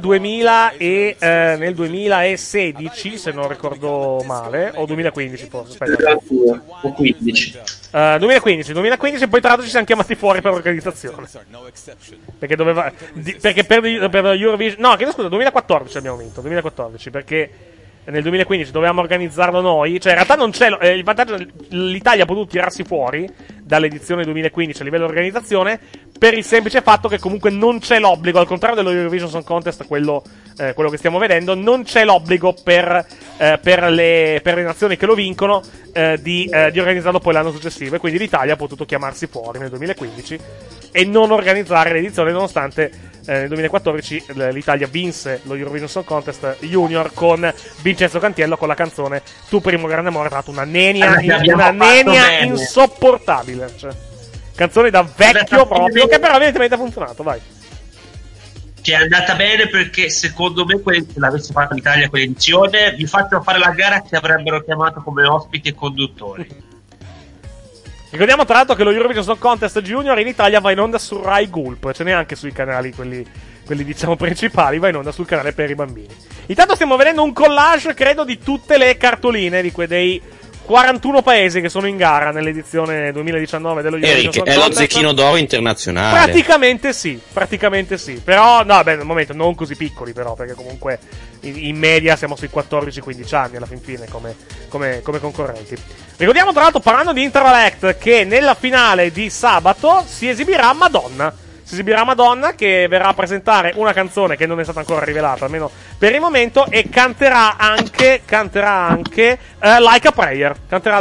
2016, se non ricordo male, o 2015 forse. Aspetta. O 15. 2015, e poi tra l'altro ci siamo chiamati fuori per l'organizzazione. Perché per Eurovision, no, che scusa, 2014 abbiamo vinto, 2014, perché nel 2015 dovevamo organizzarlo noi, cioè in realtà non c'è il vantaggio, l'Italia ha potuto tirarsi fuori dall'edizione 2015 a livello di organizzazione per il semplice fatto che comunque non c'è l'obbligo, al contrario dello Eurovision Song Contest, quello che stiamo vedendo, non c'è l'obbligo per le nazioni che lo vincono di organizzarlo poi l'anno successivo, e quindi l'Italia ha potuto chiamarsi fuori nel 2015 e non organizzare l'edizione, nonostante nel 2014 l'Italia vinse lo Eurovision Song Contest Junior con Vincenzo Cantiello con la canzone Tu primo grande amore, tra l'altro una nenia insopportabile, cioè, canzone da vecchio proprio, che però evidentemente ha funzionato, vai. Che è andata bene, perché secondo me se l'avesse fatta l'Italia quell'edizione, vi faccio fare la gara, ci avrebbero chiamato come ospiti e conduttori. Ricordiamo tra l'altro che lo Eurovision Song Contest Junior in Italia va in onda su Rai Gulp, ce n'è anche sui canali quelli diciamo principali, va in onda sul canale per i bambini. Intanto stiamo vedendo un collage, credo, di tutte le cartoline dei 41 paesi che sono in gara nell'edizione 2019 dello Eurovision Song Contest. È lo Zecchino d'Oro internazionale. Praticamente sì. Però, no, beh, nel momento non così piccoli, però, perché comunque in media siamo sui 14-15 anni alla fin fine come concorrenti. Ricordiamo tra l'altro, parlando di Interact, che nella finale di sabato si esibirà Madonna. Che verrà a presentare una canzone che non è stata ancora rivelata, almeno per il momento, e canterà anche Like a Prayer.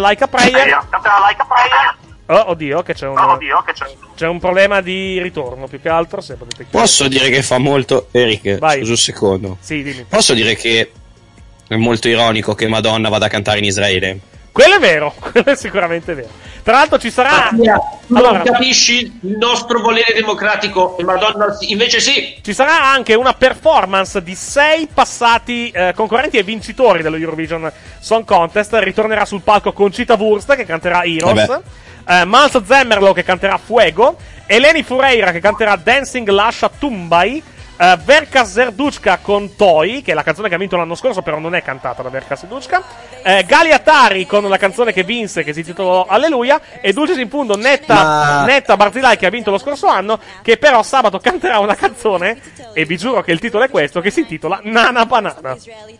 Oh, oddio, che c'è un problema di ritorno, più che altro, se potete chiedere. Posso dire che fa molto, Eric, vai. Scusa un secondo. Sì, dimmi. Posso dire che è molto ironico che Madonna vada a cantare in Israele? Quello è vero, quello è sicuramente vero. Tra l'altro ci sarà... Non capisci il nostro volere democratico e Madonna invece sì. Ci sarà anche una performance di 6 passati concorrenti e vincitori dello Eurovision Song Contest. Ritornerà sul palco Conchita Wurst, che canterà Heroes, Mals Zemmerlo, che canterà Fuego, Eleni Fureira, che canterà Dancing Lascia Tumbai, Verka Serduchka con Toi, che è la canzone che ha vinto l'anno scorso, però non è cantata da Verka Serduchka. Gali Atari con la canzone che vinse, che si intitola Alleluia. E Dulcis in Fundo, Netta Barzilai, che ha vinto lo scorso anno, che però sabato canterà una canzone, e vi giuro che il titolo è questo, che si intitola Nana Banana.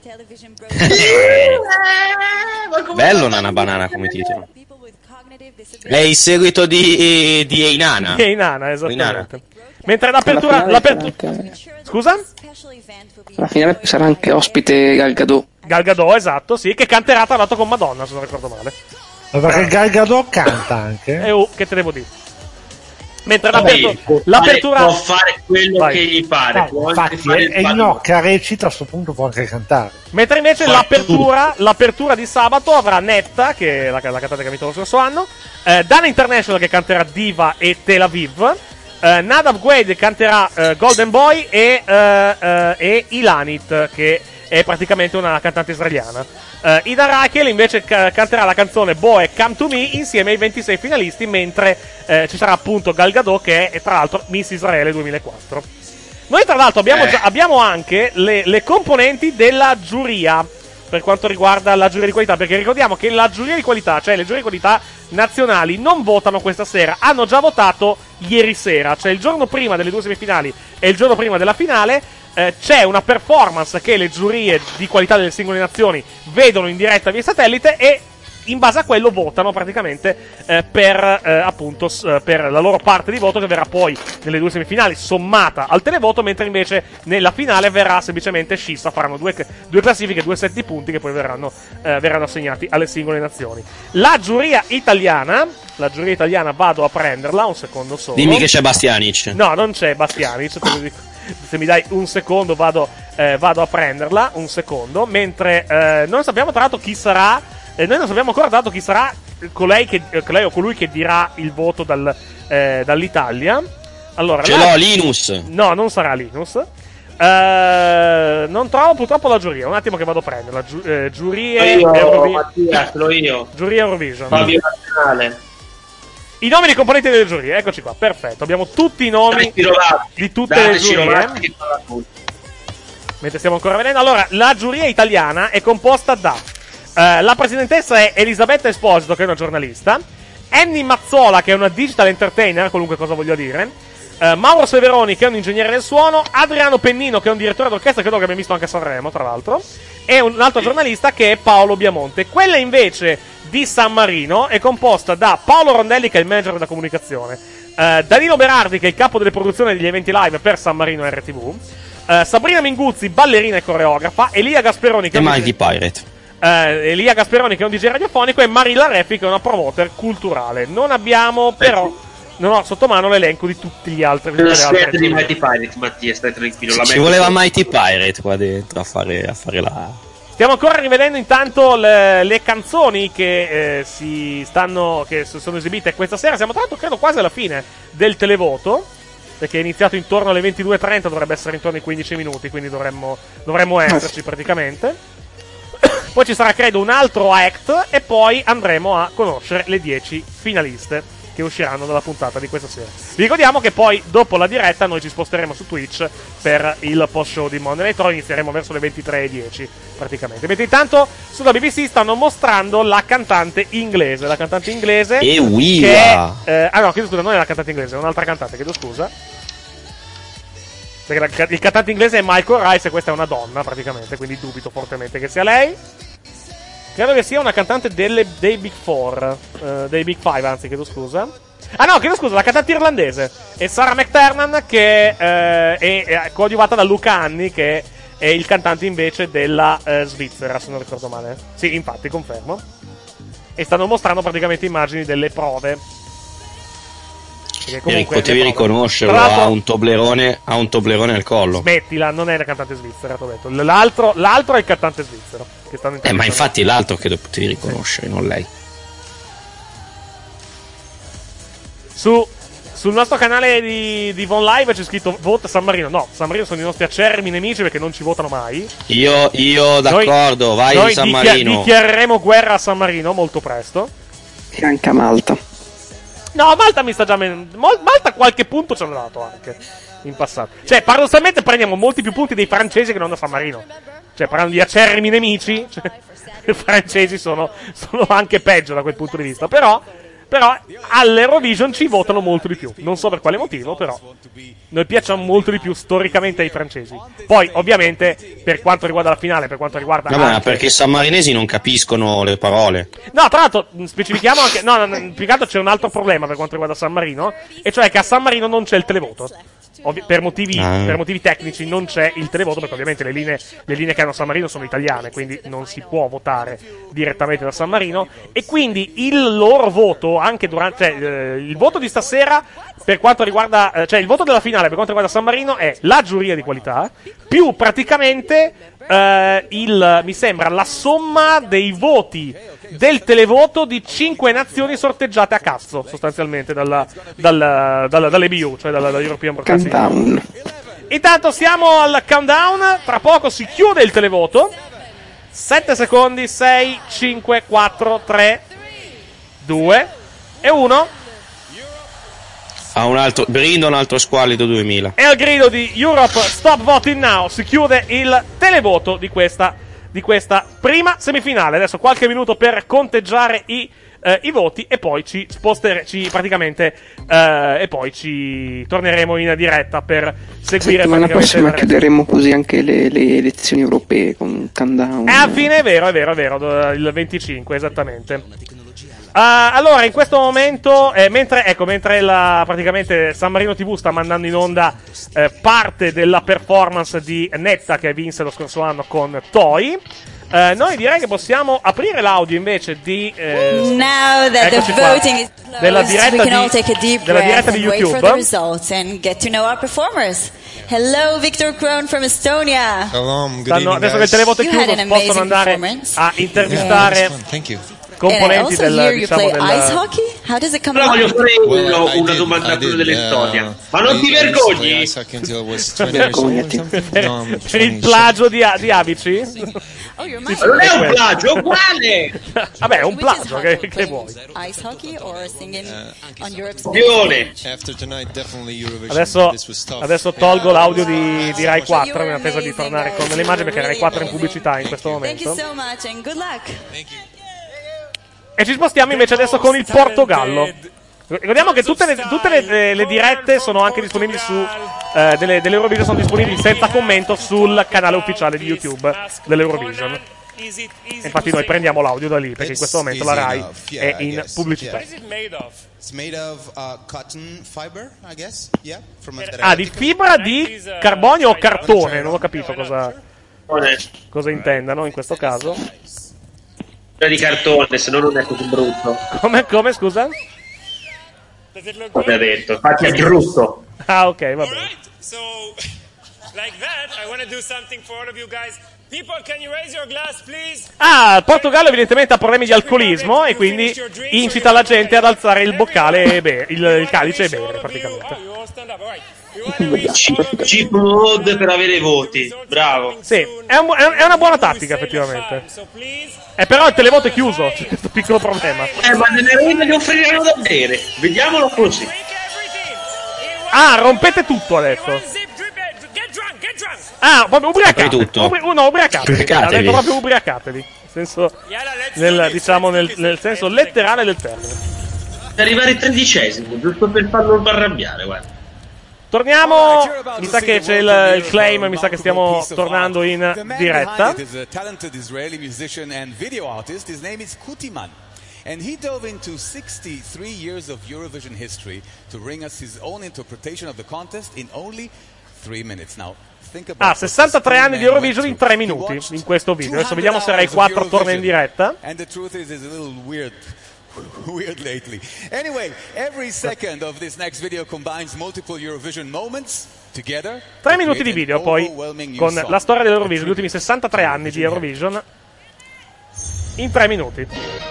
Bello Nana Banana come titolo. È il seguito di Einana. Di Einana, esattamente. Mentre l'apertura... Scusa? Alla fine sarà anche ospite Gal Gadot. Gal Gadot, esatto, sì, che canterà tra l'altro con Madonna, se non ricordo male. Perché Gal Gadot canta anche. Che te devo dire? Mentre l'apertura può fare quello che gli pare. Infatti, e Gnocca recita, a questo punto può anche cantare. Mentre invece l'apertura di sabato avrà Netta, che è la cantante che ha vinto lo scorso anno, Dana International che canterà Diva e Tel Aviv, Nadav Gued canterà Golden Boy e Ilanit, che è praticamente una cantante israeliana. Ida Rakel invece canterà la canzone Boe Come to Me insieme ai 26 finalisti, mentre ci sarà appunto Gal Gadot, che è tra l'altro Miss Israele 2004. Noi tra l'altro abbiamo anche le componenti della giuria per quanto riguarda la giuria di qualità, perché ricordiamo che la giuria di qualità, cioè le giurie di qualità nazionali, non votano questa sera, hanno già votato ieri sera, cioè il giorno prima delle 2 semifinali e il giorno prima della finale. C'è una performance che le giurie di qualità delle singole nazioni vedono in diretta via satellite e in base a quello votano praticamente per la loro parte di voto, che verrà poi nelle 2 semifinali sommata al televoto, mentre invece nella finale verrà semplicemente scissa, faranno due classifiche, 2 set di punti che poi verranno assegnati alle singole nazioni. La giuria italiana vado a prenderla, un secondo solo. Dimmi che c'è Bastianic. No, non c'è Bastianic, te lo dico. Se mi dai un secondo vado a prenderla, un secondo, mentre non sappiamo tra l'altro chi sarà, noi non sappiamo ancora tra l'altro chi sarà colei o colui che dirà il voto dall'Italia. Allora, l'ho, Linus. No, non sarà Linus. Non trovo purtroppo la giuria, un attimo che vado a prenderla. Giurie Eurovision. Giuria Eurovision. Fabio Nazionale. I nomi dei componenti delle giurie, eccoci qua, perfetto. Abbiamo tutti i nomi di tutte le giurie. Mentre stiamo ancora vedendo. Allora, la giuria italiana è composta da la presidentessa è Elisabetta Esposito, che è una giornalista, Annie Mazzola, che è una digital entertainer, qualunque cosa voglia dire, Mauro Severoni, che è un ingegnere del suono, Adriano Pennino, che è un direttore d'orchestra, credo che abbiamo visto anche a Sanremo, tra l'altro, e un altro giornalista che è Paolo Biamonte. Quella invece di San Marino è composta da Paolo Rondelli, che è il manager della comunicazione, Danilo Berardi, che è il capo delle produzioni degli eventi live per San Marino RTV, Sabrina Minguzzi, ballerina e coreografa, Elia Gasperoni, che è Mighty Pirate. Elia Gasperoni, che è un DJ radiofonico, e Marilla Reffi, che è una promoter culturale. Non abbiamo però, non ho sotto mano l'elenco di tutti gli altri. Di Mighty Pirate, Mattia, stai tranquillo. Ci voleva Mighty Pirate qua dentro a fare la... Stiamo ancora rivedendo intanto le canzoni che che sono esibite questa sera. Siamo tra l'altro credo quasi alla fine del televoto, perché è iniziato intorno alle 22:30, dovrebbe essere intorno ai 15 minuti, quindi dovremmo esserci praticamente. Poi ci sarà credo un altro act e poi andremo a conoscere le 10 finaliste che usciranno dalla puntata di questa sera. Vi ricordiamo che poi dopo la diretta noi ci sposteremo su Twitch per il post show di Monday Night Raw, inizieremo verso le 23:10 praticamente. Mentre intanto sulla BBC stanno mostrando la cantante inglese che no, chiedo scusa, non è la cantante inglese, è un'altra cantante, chiedo scusa, perché il cantante inglese è Michael Rice e questa è una donna praticamente, quindi dubito fortemente che sia lei. Credo che sia una cantante dei Big Four, dei Big Five, anzi, chiedo scusa. Ah no, chiedo scusa, la cantante irlandese è Sarah McTernan, che è coadiuvata da Luca Anni, che è il cantante invece della Svizzera, se non ricordo male. Sì, infatti, confermo. E stanno mostrando praticamente immagini delle prove. Potevi riconoscerlo, ha un toblerone al collo. Smettila, non è la cantante svizzera, t'ho detto. L'altro è il cantante svizzero che stanno ma infatti è l'altro che potevi riconoscere, non lei. Sul nostro canale di Von Live c'è scritto vota San Marino. No, San Marino sono i nostri acerrimi nemici perché non ci votano mai. Io d'accordo, vai di San Marino. Dichiareremo guerra a San Marino molto presto. E anche a Malta. No, Malta mi sta già Malta qualche punto ci hanno dato anche. in passato. Cioè, paradossalmente prendiamo molti più punti dei francesi che non da San Marino. Cioè, parlando di acerrimi nemici, cioè, i francesi sono anche peggio da quel punto di vista. Però all'Eurovision ci votano molto di più. Non so per quale motivo, però noi piacciono molto di più storicamente ai francesi. Poi, ovviamente, per quanto riguarda la finale, per quanto riguarda Vabbè, perché i sammarinesi non capiscono le parole. No, tra l'altro, specifichiamo anche. No, più che altro c'è un altro problema per quanto riguarda San Marino. E cioè che a San Marino non c'è il televoto. Per motivi tecnici non c'è il televoto, perché ovviamente le linee che hanno San Marino sono italiane, quindi non si può votare direttamente da San Marino. E quindi il loro voto, anche durante il voto di stasera, per quanto riguarda, cioè il voto della finale per quanto riguarda San Marino, è la giuria di qualità più praticamente mi sembra la somma dei voti del televoto di 5 nazioni sorteggiate a cazzo, sostanzialmente dall'EBU, cioè dalla European Broadcasting Countdown. Intanto siamo al countdown, tra poco si chiude il televoto. 7 secondi, 6, 5, 4, 3, 2 e 1. A un altro squallido 2000. E al grido di Europe Stop Voting Now si chiude il televoto di questa prima semifinale. Adesso qualche minuto per conteggiare i voti e poi ci torneremo in diretta per seguire. Settimana prossima chiuderemo così anche le elezioni europee con un countdown. A fine, è vero, il 25 esattamente. Allora, in questo momento, mentre praticamente San Marino TV sta mandando in onda parte della performance di Netta che vinse lo scorso anno con Toy, noi direi che possiamo aprire l'audio invece di Now that the voting is closed, della diretta we can all take a deep breath di and wait YouTube. for the results and get to know our performers. Hello, Victor Krohn from Estonia. Shalom, good evening, adesso che il televoto è chiuso, possono andare a intervistare componenti del ice hockey? How does it come Però voglio fare una domanda a quello dell'Estonia. Ma non ti vergogni? Per il plagio di Abici? Oh, ma non è un plagio, è uguale! Vabbè, è un plagio, che vuoi? Ice hockey or singing on Europe's Adesso tolgo l'audio di Rai 4 in attesa di tornare con le immagini, perché Rai 4 è in pubblicità in questo momento. Thank you so much and good luck. E ci spostiamo invece adesso con il Portogallo. Ricordiamo che tutte le dirette sono anche disponibili dell'Eurovision, sono disponibili senza commento sul canale ufficiale di YouTube dell'Eurovision. Infatti noi prendiamo l'audio da lì, perché in questo momento la Rai è in pubblicità. Di fibra di carbonio o cartone, non ho capito cosa intendano in questo caso. Di cartone, se no non è così brutto. Come scusa? Come ha detto, infatti è brutto. Ah, ok, va bene. So, like that, I want to do something for all of you guys. People, can you raise your glass, please? Il Portogallo evidentemente ha problemi di alcolismo e quindi incita la gente ad alzare il boccale e il calice e bere praticamente. Cheap mode per avere voti, bravo. Sì, è una buona tattica effettivamente. Però il televoto è chiuso, c'è questo piccolo problema. Ma nell'Eurovision gli offriranno da bere, vediamolo così. Rompete tutto adesso. Proprio ubriacatevi. Ubriacatevi. Ha detto proprio ubriacatevi. Nel senso letterale del termine. Arrivare ai 13esimo, giusto per farlo arrabbiare, guarda. Torniamo, mi sa che c'è il claim, mi sa che stiamo tornando in diretta. And he dove into 63 years of Eurovision history to bring us his own interpretation of the contest in only 3 minutes. Now, 63 anni di Eurovision in 3 minuti in questo video. Adesso vediamo se Rai 4 torna in diretta. And the truth is a little weird lately. Anyway, every second of this next video combines multiple Eurovision moments together. 3 minuti di video poi con la storia dell'Eurovision, gli ultimi 63 anni di Eurovision in 3 minuti.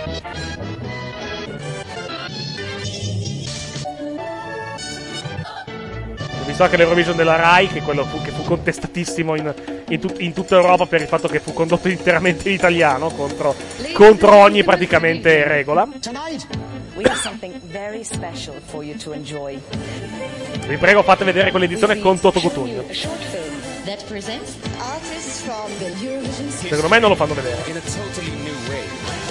Visto anche l'Eurovision della Rai, che che fu contestatissimo in tutta Europa per il fatto che fu condotto interamente in italiano contro ogni praticamente regola. we have something very special for you to enjoy. Vi prego, fate vedere quell'edizione con Toto Cutugno. A short film that presents artists from the Eurovision. Secondo me non lo fanno vedere. In a totally new way.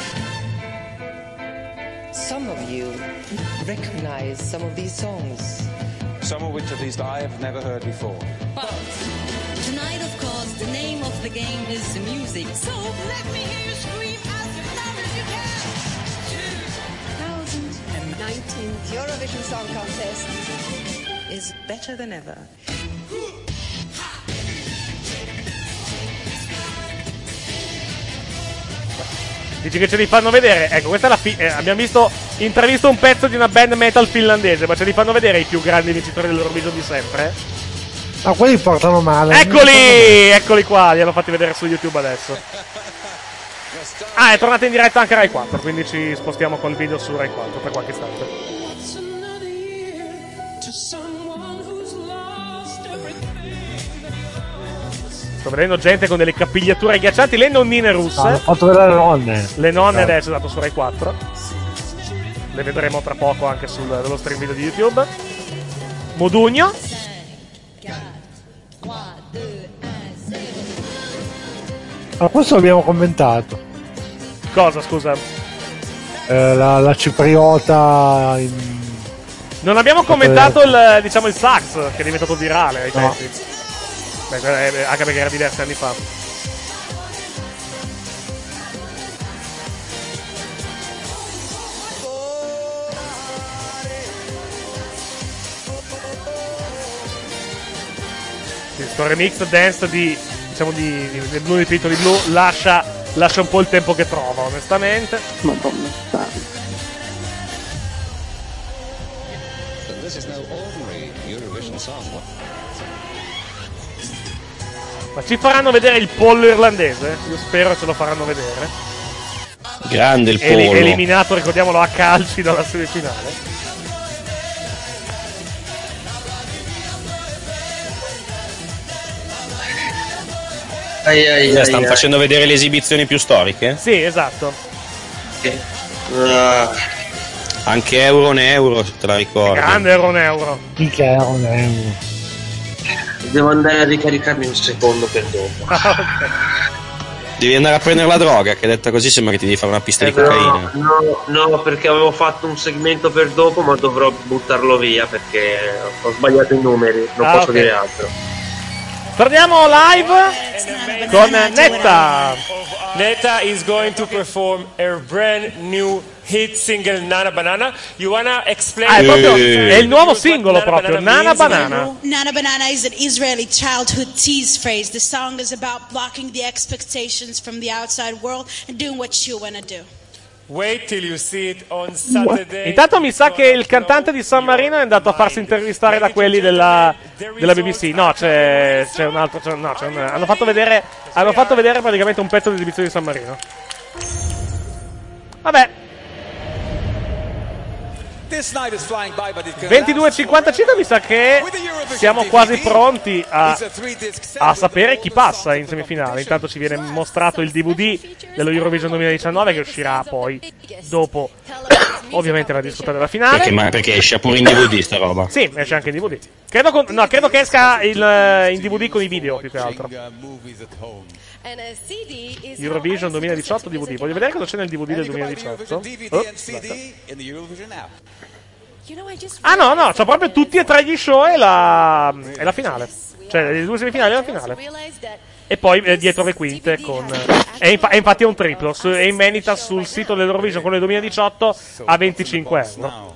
Some of you recognize some of these songs. Some of which at least I have never heard before. But tonight, of course, the name of the game is music. So let me hear you scream as loud as you can. 2019 Eurovision Song Contest is better than ever. Dici che ce li fanno vedere? Ecco, questa è la abbiamo intravisto un pezzo di una band metal finlandese, ma ce li fanno vedere i più grandi vincitori dell'Eurovision di sempre? Ma quelli portano male. Eccoli qua, li hanno fatti vedere su YouTube adesso. Ah, è tornata in diretta anche Rai 4, quindi ci spostiamo col video su Rai 4 per qualche istante. Sto vedendo gente con delle capigliature agghiaccianti, le nonnine russe. Hanno fatto vedere le nonne. Le nonne adesso, dato su Rai 4. Le vedremo tra poco anche sullo stream video di YouTube. Modugno. Ma questo l'abbiamo commentato. Cosa, scusa? La cipriota Non abbiamo commentato il sax, che è diventato virale ai tempi. Beh, anche perché era diversi anni fa. Sì, sto remix dance di Blu di Titoli Blu lascia un po' il tempo che trova, onestamente. Madonna, dai. This is no ordinary Eurovision song. Ma ci faranno vedere il pollo irlandese? Io spero ce lo faranno vedere. Grande il pollo. Eliminato, ricordiamolo, a calci dalla semifinale. Stanno facendo vedere le esibizioni più storiche? Sì, esatto. Anche Euro, te la ricordo. Grande Euro. Mica Euro. Devo andare a ricaricarmi un secondo per dopo. Okay. Devi andare a prendere la droga, che detta così sembra che ti devi fare una pista di cocaina. No, perché avevo fatto un segmento per dopo, ma dovrò buttarlo via perché ho sbagliato i numeri, non posso dire altro. Torniamo live con Netta. Netta is going to perform her brand new hit single Nana Banana. You wanna explain? È il nuovo singolo proprio, Nana Banana. Nana Banana is an Israeli childhood tease phrase. The song is about blocking the expectations from the outside world and doing what you wanna do. Wait till you see it on Saturday. Intanto mi sa che il cantante di San Marino è andato a farsi intervistare da quelli della BBC. No, c'è un altro. Hanno fatto vedere praticamente un pezzo dell'esibizione di San Marino. Vabbè. 22:55, mi sa che siamo quasi pronti a sapere chi passa in semifinale. Intanto ci viene mostrato il DVD dello Eurovision 2019 che uscirà poi dopo ovviamente la disputa della finale. Perché esce pure in DVD sta roba? Sì, esce anche in DVD. Credo che esca in DVD con i video più che altro. Eurovision 2018 DVD. Voglio vedere cosa c'è nel DVD del 2018. Ah no, c'ho proprio tutti e tre gli show e la finale. Cioè le due semifinali e la finale. E poi dietro le quinte è infatti è un triplo. È in vendita sul sito dell'Eurovision con il 2018 a €25.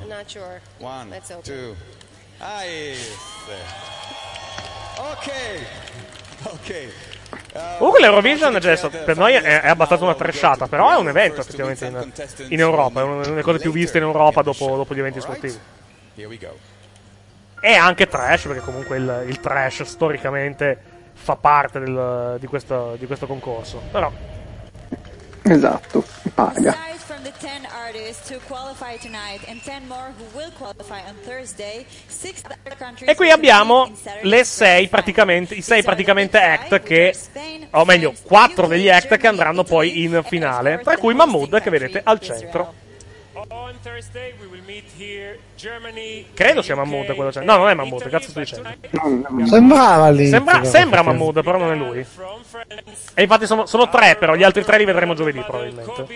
Ok. Comunque l'Eurovision per noi è abbastanza una trashata, però è un evento effettivamente in Europa, è una delle cose più viste in Europa dopo gli eventi sportivi. È anche trash, perché comunque il trash storicamente fa parte di questo concorso, però esatto, paga. From the 10 artists who qualify tonight and 10 more who will qualify on Thursday, 6 other countries. E qui abbiamo i sei praticamente act o meglio 4 degli act che andranno poi in finale, tra cui Mahmood che vedete al centro. Credo sia Mahmood quello c'è. No, non è Mahmood, cazzo sto dicendo? Sembrava lì. Sembra Mahmood, però non è lui. E infatti sono tre, però gli altri tre li vedremo giovedì probabilmente.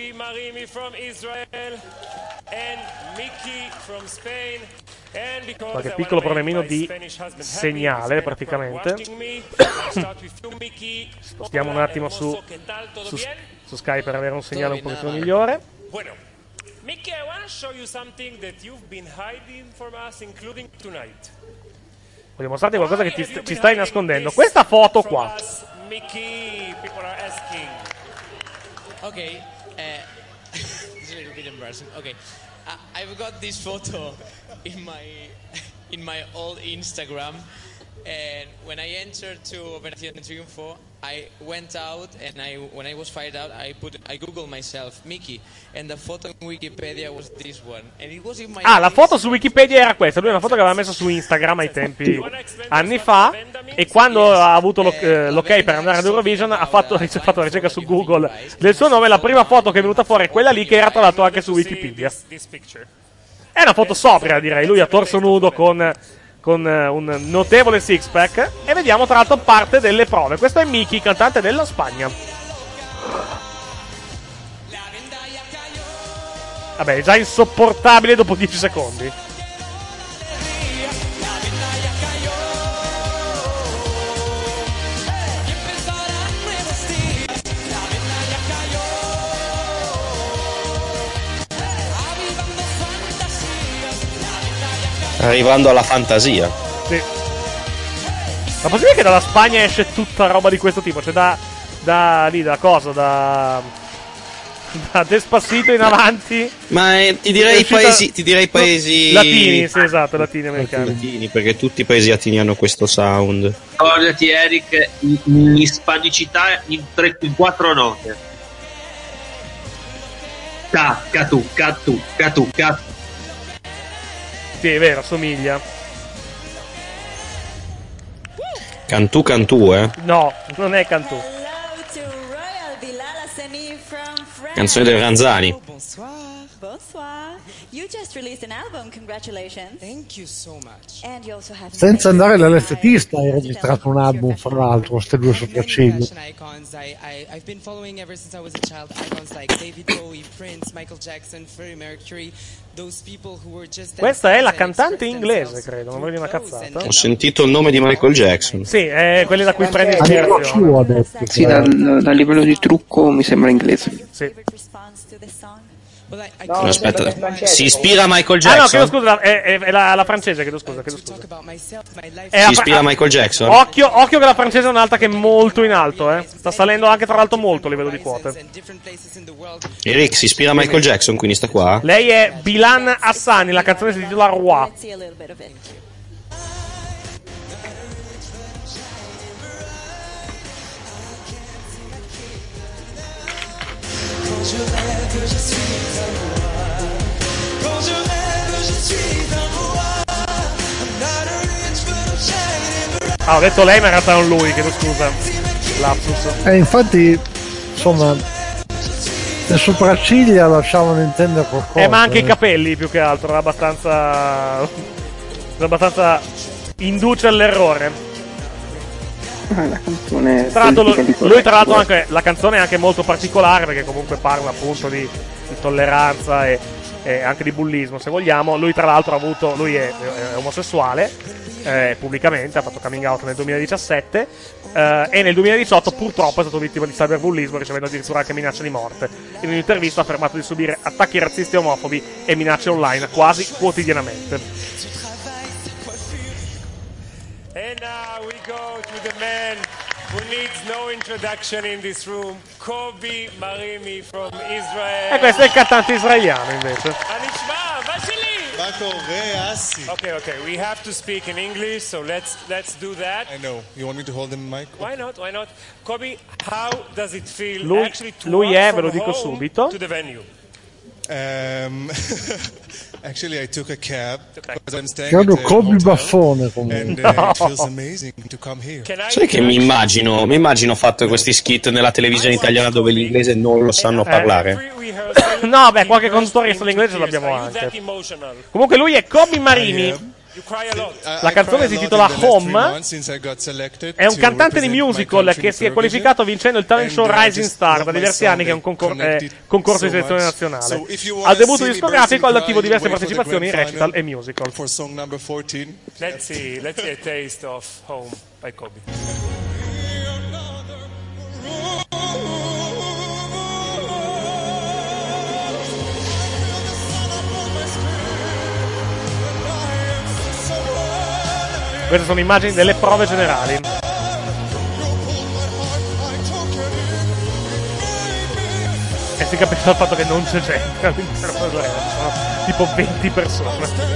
Qualche piccolo problemino di segnale praticamente. Spostiamo un attimo su Skype per avere un segnale un pochettino migliore. Mickey, I want to show you something that you've been hiding from us, including tonight. Voglio mostrarti qualcosa che ci stai nascondendo. Questa foto qua. Mickey, people are asking. Okay, this is a little bit embarrassing. Okay, I've got this photo in my old Instagram, and when I entered to Operazione Triunfo, I went out and when I was fired out, I googled myself Mickey, and the photo in Wikipedia was this one, and it was in my. La foto su Wikipedia era questa. Lui è una foto che aveva messo su Instagram ai tempi anni fa, e quando ha avuto l'ok per andare ad Eurovision ha fatto la ricerca su Google del suo nome. La prima foto che è venuta fuori è quella lì, che era tra l'altro anche su Wikipedia. È una foto sobria, direi. Lui a torso nudo con un notevole six pack, e vediamo tra l'altro parte delle prove. Questo è Mickey, cantante della Spagna. Vabbè, è già insopportabile dopo 10 secondi. Arrivando alla fantasia. Sì. Ma possibile che dalla Spagna esce tutta roba di questo tipo? Cioè da Despacito in avanti. Ma ti direi paesi latini, sì, esatto, latini americani. Latini, perché tutti i paesi latini hanno questo sound. Ricordati, Eric, in ispanicità in 4 note. Catu. Sì, è vero, assomiglia. Cantù, No, non è Cantù. Canzone del Ranzani. Bonsoir. You just released an album, congratulations. Thank you so much. And you also have Senza andare all'LFT hai registrato un album, fra l'altro, queste due sopracciglia. Icons. I've been following ever since I was a child. Icons like David Bowie, Prince, Michael Jackson, Freddie Mercury. Those people who were just. Questa è la cantante inglese, credo, non voglio dire una cazzata. Ho sentito il nome di Michael Jackson. Sì, è quelli da cui prendi ispirazione. Sì, dal livello di trucco mi sembra inglese. Sì. No, aspetta, si ispira a Michael Jackson? Ah no, chiedo scusa, è la francese, chiedo scusa. Si ispira a Michael Jackson? Occhio che la francese è un'alta che è molto in alto, sta salendo anche tra l'altro molto a livello di quote. Eric si ispira a Michael Jackson, quindi sta qua? Lei è Bilal Hassani, la canzone si intitola Roi. Ah, ho detto lei, ma in realtà non lui, chiedo scusa. Lapsus. Infatti, insomma, le sopracciglia lasciavano intendere qualcosa. Ma anche i capelli, più che altro, abbastanza induce all'errore. La canzone. Tra l'altro, lui tra l'altro anche la canzone è anche molto particolare, perché comunque parla appunto di tolleranza e anche di bullismo, se vogliamo. Lui tra l'altro lui è omosessuale, pubblicamente, ha fatto coming out nel 2017, e nel 2018 purtroppo è stato vittima di cyberbullismo, ricevendo addirittura anche minacce di morte. In un'intervista ha affermato di subire attacchi razzisti e omofobi e minacce online quasi quotidianamente. And now we go to the man who needs no introduction in this room, Kobi Marimi from Israel. E questo è il cantante israeliano, invece. Okay, we have to speak in English, so let's do that. I know. You want me to hold the mic? Why not? Kobi, how does it feel actually to lui walk è, from ve lo dico home subito, to the venue? Actually, I took a cab because I'm staying Chiaro at Kobe hotel, Baffone comunque. and it feels amazing to come here. Sai che mi immagino fatto questi skit nella televisione italiana dove l'inglese non lo sanno parlare. No, beh, qualche conduttore sull'inglese l'abbiamo anche. Comunque lui è Kobe Marini. La canzone si intitola Home. È un cantante di musical che si è qualificato vincendo il talent show Rising Star da diversi anni, che è un concorso di selezione nazionale. Al debutto discografico ha attivo diverse partecipazioni in recital e musical. Let's see a taste of Home by Kobe. Queste sono immagini delle prove generali. E si capisce dal fatto che non c'è gente all'interno dell'arena, sono tipo 20 persone.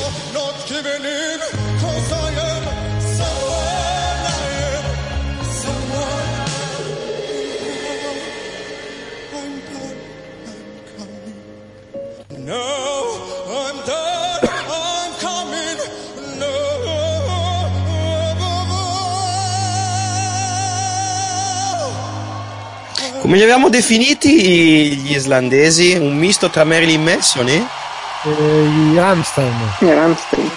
Come li abbiamo definiti gli islandesi? Un misto tra Marilyn Manson e i Rammstein.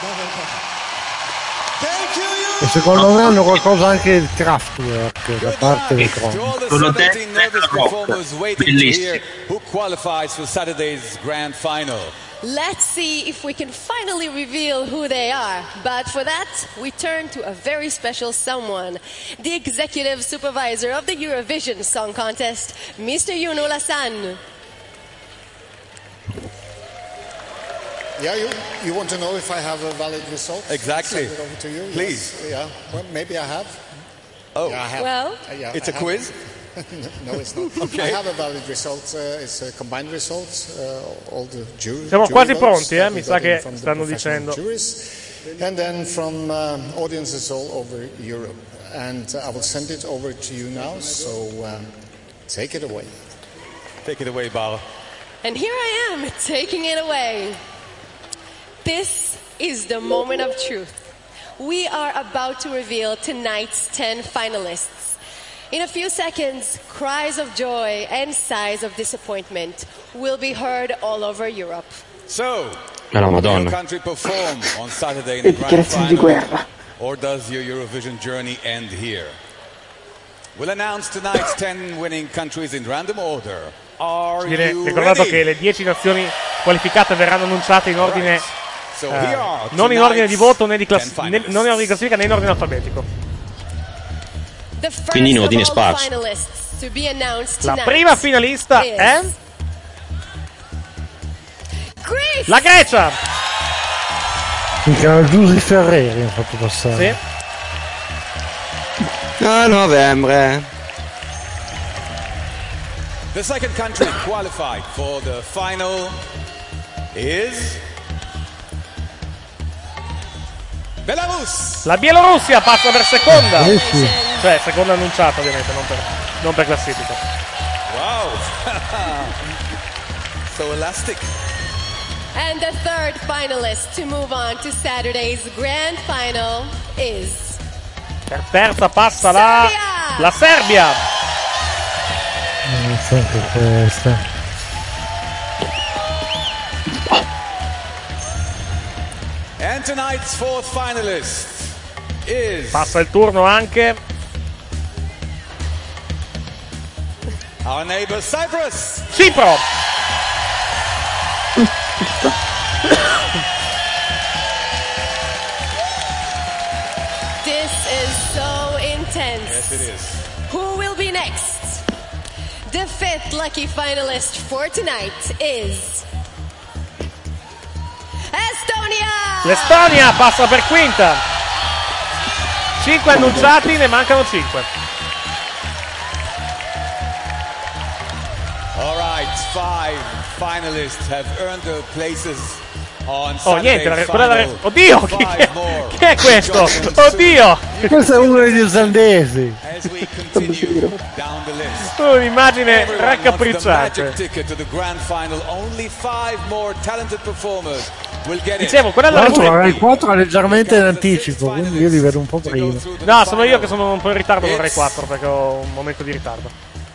E secondo me hanno qualcosa anche di Kraftwerk da parte del Chrome. Sono performers waiting to hear who qualifies for Saturday's grand final. Let's see if we can finally reveal who they are. But for that, we turn to a very special someone. The executive supervisor of the Eurovision Song Contest, Mr. Yuno Lassan. Yeah, you want to know if I have a valid result? Exactly. Send it over to you. Please. Yes. Yeah. Well, maybe I have. Oh. Yeah, I have. Well, it's a quiz? No, it's not. Okay. I have a valid result. It's a combined result. All the Siamo quasi votes pronti, mi sa che from the stanno professional dicendo. juries, and then from audiences all over Europe. And I will send it over to you now. So take it away. Take it away, Bala. and here I am taking it away. This is the moment of truth. We are about to reveal tonight's 10 finalists. In a few seconds, cries of joy and sighs of disappointment will be heard all over Europe. So, No, will Madonna. your country perform on Saturday in the grand final? Or does your Eurovision journey end here? We'll announce tonight's 10 winning countries in random order. Are Viene you ricordato ready? che le 10 nazioni qualificate verranno annunciate in ordine So here are non in ordine di tonight's voto né di non in ordine di classifica né in ordine alfabetico. The first Quindi in ordine of all sparso. finalists to be announced La tonight prima finalista is è Greece! la Grecia. Minchia, Giusy Ferreri hanno fatto passare. Sì. A novembre. The second country qualified for the final is Belarus. La Bielorussia passa per seconda. Sì. Cioè, seconda annunciata ovviamente, non per classifica. Wow. So elastic. And the third finalist to move on to Saturday's grand final is Per terza passa la Serbia. Non so che questa. And tonight's fourth finalist is Passa il turno anche our neighbor Cyprus. Cipro. This is so intense. Yes, it is. Who will be next? The fifth lucky finalist for tonight is Estonia! L'Estonia passa per quinta. 5 annunciati, ne mancano 5. All right, 5 finalists have earned their places Oh, niente, oddio, chi è questo? Oddio! Questo è uno degli islandesi. Un'immagine raccapricciata. Dicevo, quella della Repubblica... il 4 è leggermente in anticipo, quindi io li vedo un po' prima. No, sono io che sono un po' in ritardo con Rai 4 perché ho un momento di ritardo.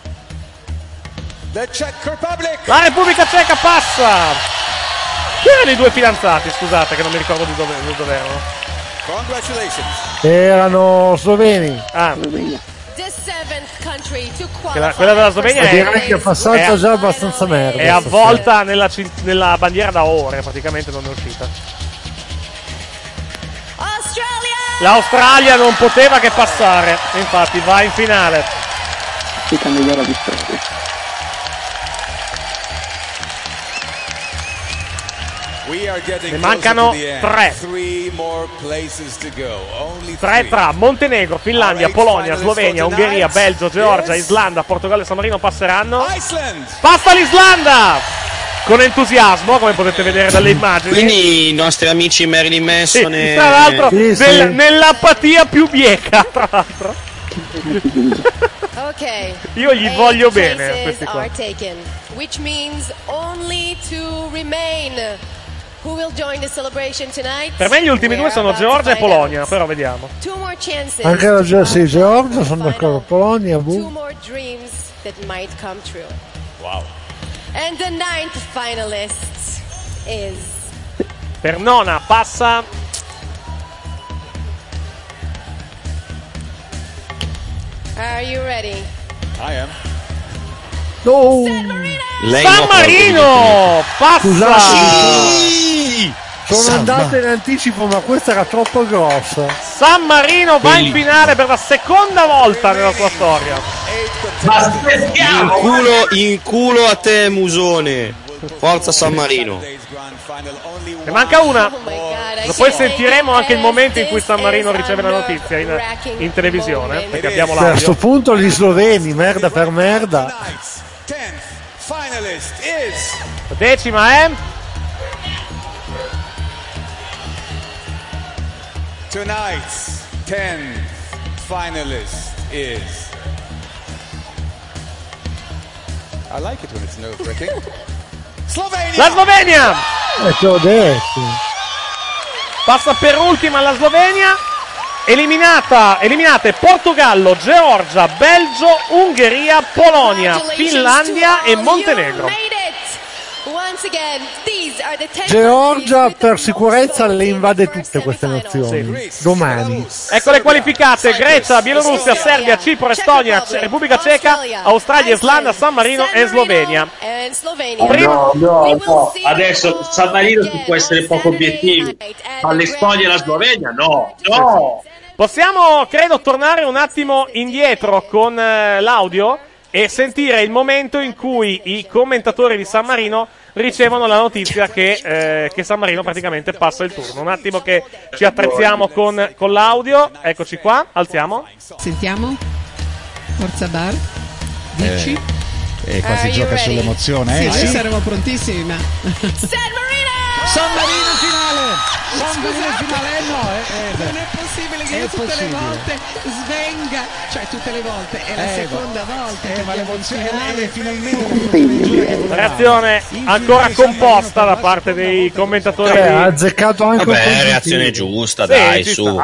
La Repubblica Ceca passa! Chi erano i due fidanzati, scusate, che non mi ricordo di dove erano. Erano sloveni. Ah. Quella della Slovenia direi che è passata già abbastanza merda. È avvolta nella bandiera da ore, praticamente non è uscita. L'Australia non poteva che passare, infatti va in finale. Ne mancano 3 tra Montenegro, Finlandia, Polonia, Slovenia, Ungheria, Belgio, Georgia, Islanda, Portogallo e San Marino passeranno. Passa l'Islanda con entusiasmo, come potete vedere dalle immagini. Quindi i nostri amici Marilyn Manson sì, tra l'altro nell'apatia più bieca, tra l'altro. Io gli voglio bene questi qua. Which means only to remain. Who will join the celebration tonight? Per me gli ultimi due sono Georgia e Polonia, però vediamo. Anche la Georgia, sono d'accordo. Polonia, Two more dreams that might come true. Wow. And the 9th finalist is... Per nona passa... Are you ready? I am. No. San Marino passa. Sono andate in anticipo, ma questa era troppo grossa. San Marino va in finale per la seconda volta nella sua storia. In culo a te, Musone. Forza San Marino. Ne manca una. Poi sentiremo anche il momento in cui San Marino riceve la notizia in televisione, perché abbiamo l'audio. A questo punto gli sloveni, merda per merda. La decima è Tonight's 10th finalist is... I like it when it's nerve-wracking. la Slovenia! Te l'ho detto. Passa per ultima la Slovenia. Eliminate Portogallo, Georgia, Belgio, Ungheria, Polonia, Finlandia e Montenegro. Georgia per sicurezza le invade tutte queste nazioni. Domani. Ecco le qualificate: Grecia, Bielorussia, Serbia, Cipro, Estonia, Repubblica Ceca, Australia, Islanda, San Marino e Slovenia. No. Adesso San Marino si può essere poco obiettivi, ma l'Estonia e la Slovenia no. Possiamo, credo, tornare un attimo indietro con l'audio e sentire il momento in cui i commentatori di San Marino ricevono la notizia che San Marino praticamente passa il turno. Un attimo che ci attrezziamo con l'audio. Eccoci qua, alziamo. Sentiamo. Forza Bar. Dici? Qua si gioca sull'emozione. Sì, saremo prontissimi, ma... San Marino in finale! San Marino in finale, non è possibile che io tutte le volte svenga, cioè tutte le volte, è la seconda volta. Ma l'emozione è finalmente una reazione ancora composta da parte dei commentatori. Ha azzeccato anche reazione giusta, dai, ci su.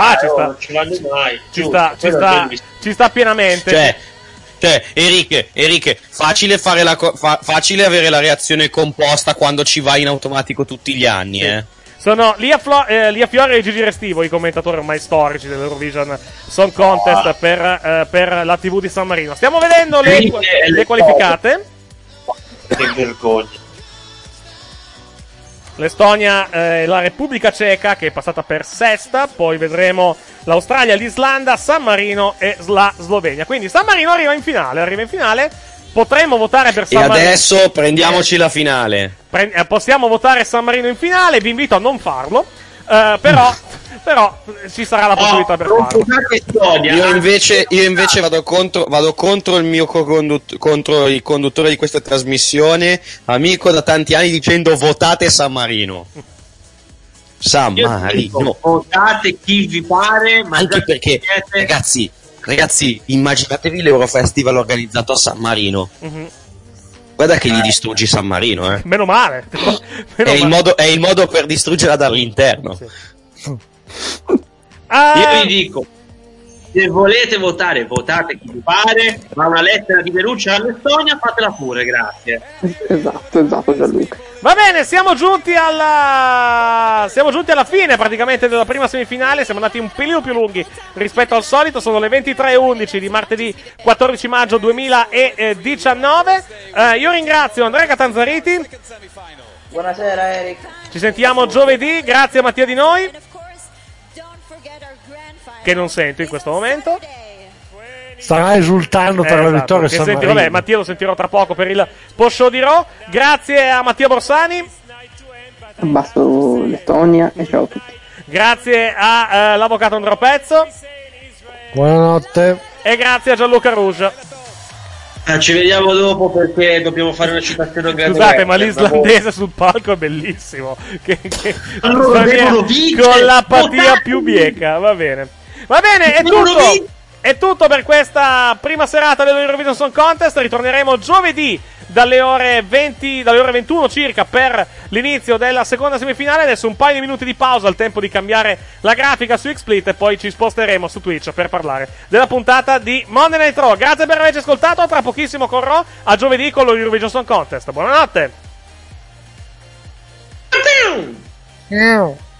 Ci sta pienamente. Cioè, Enrique, facile fare facile avere la reazione composta quando ci vai in automatico tutti gli anni, sì. Sono Lia Fiore e Gigi Restivo, i commentatori ormai storici dell'Eurovision Song Contest per la TV di San Marino. Stiamo vedendo le qualificate. Che vergogna. L'Estonia, la Repubblica Ceca che è passata per sesta, poi vedremo l'Australia, l'Islanda, San Marino e la Slovenia. Quindi San Marino arriva in finale, potremmo votare per San Marino. E adesso prendiamoci la finale. Possiamo votare San Marino in finale, vi invito a non farlo, però ci sarà la possibilità per farlo. Io invece vado contro il mio contro il conduttore di questa trasmissione, amico da tanti anni, dicendo votate San Marino. San Marino. Votate chi vi pare, ma anche perché ragazzi, immaginatevi l'Eurofestival organizzato a San Marino. Guarda che gli distruggi San Marino, Meno male. È il modo per distruggerla dall'interno. Io vi dico, se volete votare, votate chi vi pare, ma una lettera di denuncia all'Estonia fatela pure, grazie. Esatto, Gianluca. Va bene, siamo giunti alla fine praticamente della prima semifinale. Siamo andati un pelino più lunghi rispetto al solito. Sono le 23:11 di martedì 14 maggio 2019. Io ringrazio Andrea Catanzariti. Buonasera Eric. Ci sentiamo giovedì. Grazie a Mattia Di Noi, che non sento in questo momento. Starà esultando per la vittoria. Vabbè, Mattia lo sentirò tra poco per il post show di Raw. Grazie a Mattia Borsani. Abbasso Lettonia e ciao a tutti. Grazie all'avvocato Andro Pezzo. Buonanotte. E grazie a Gianluca Rouge. Ci vediamo dopo perché dobbiamo fare una citazione a grande. Scusate, ma l'islandese sul palco è bellissimo. Allora, con l'apatia più bieca. Va bene, è tutto. È tutto per questa prima serata dell'Eurovision Song Contest. Ritorneremo giovedì dalle ore 21 circa per l'inizio della seconda semifinale. Adesso un paio di minuti di pausa, al tempo di cambiare la grafica su XSplit, e poi ci sposteremo su Twitch per parlare della puntata di Monday Night Raw. Grazie per averci ascoltato, tra pochissimo con Raw, a giovedì con l'Eurovision Song Contest. Buonanotte.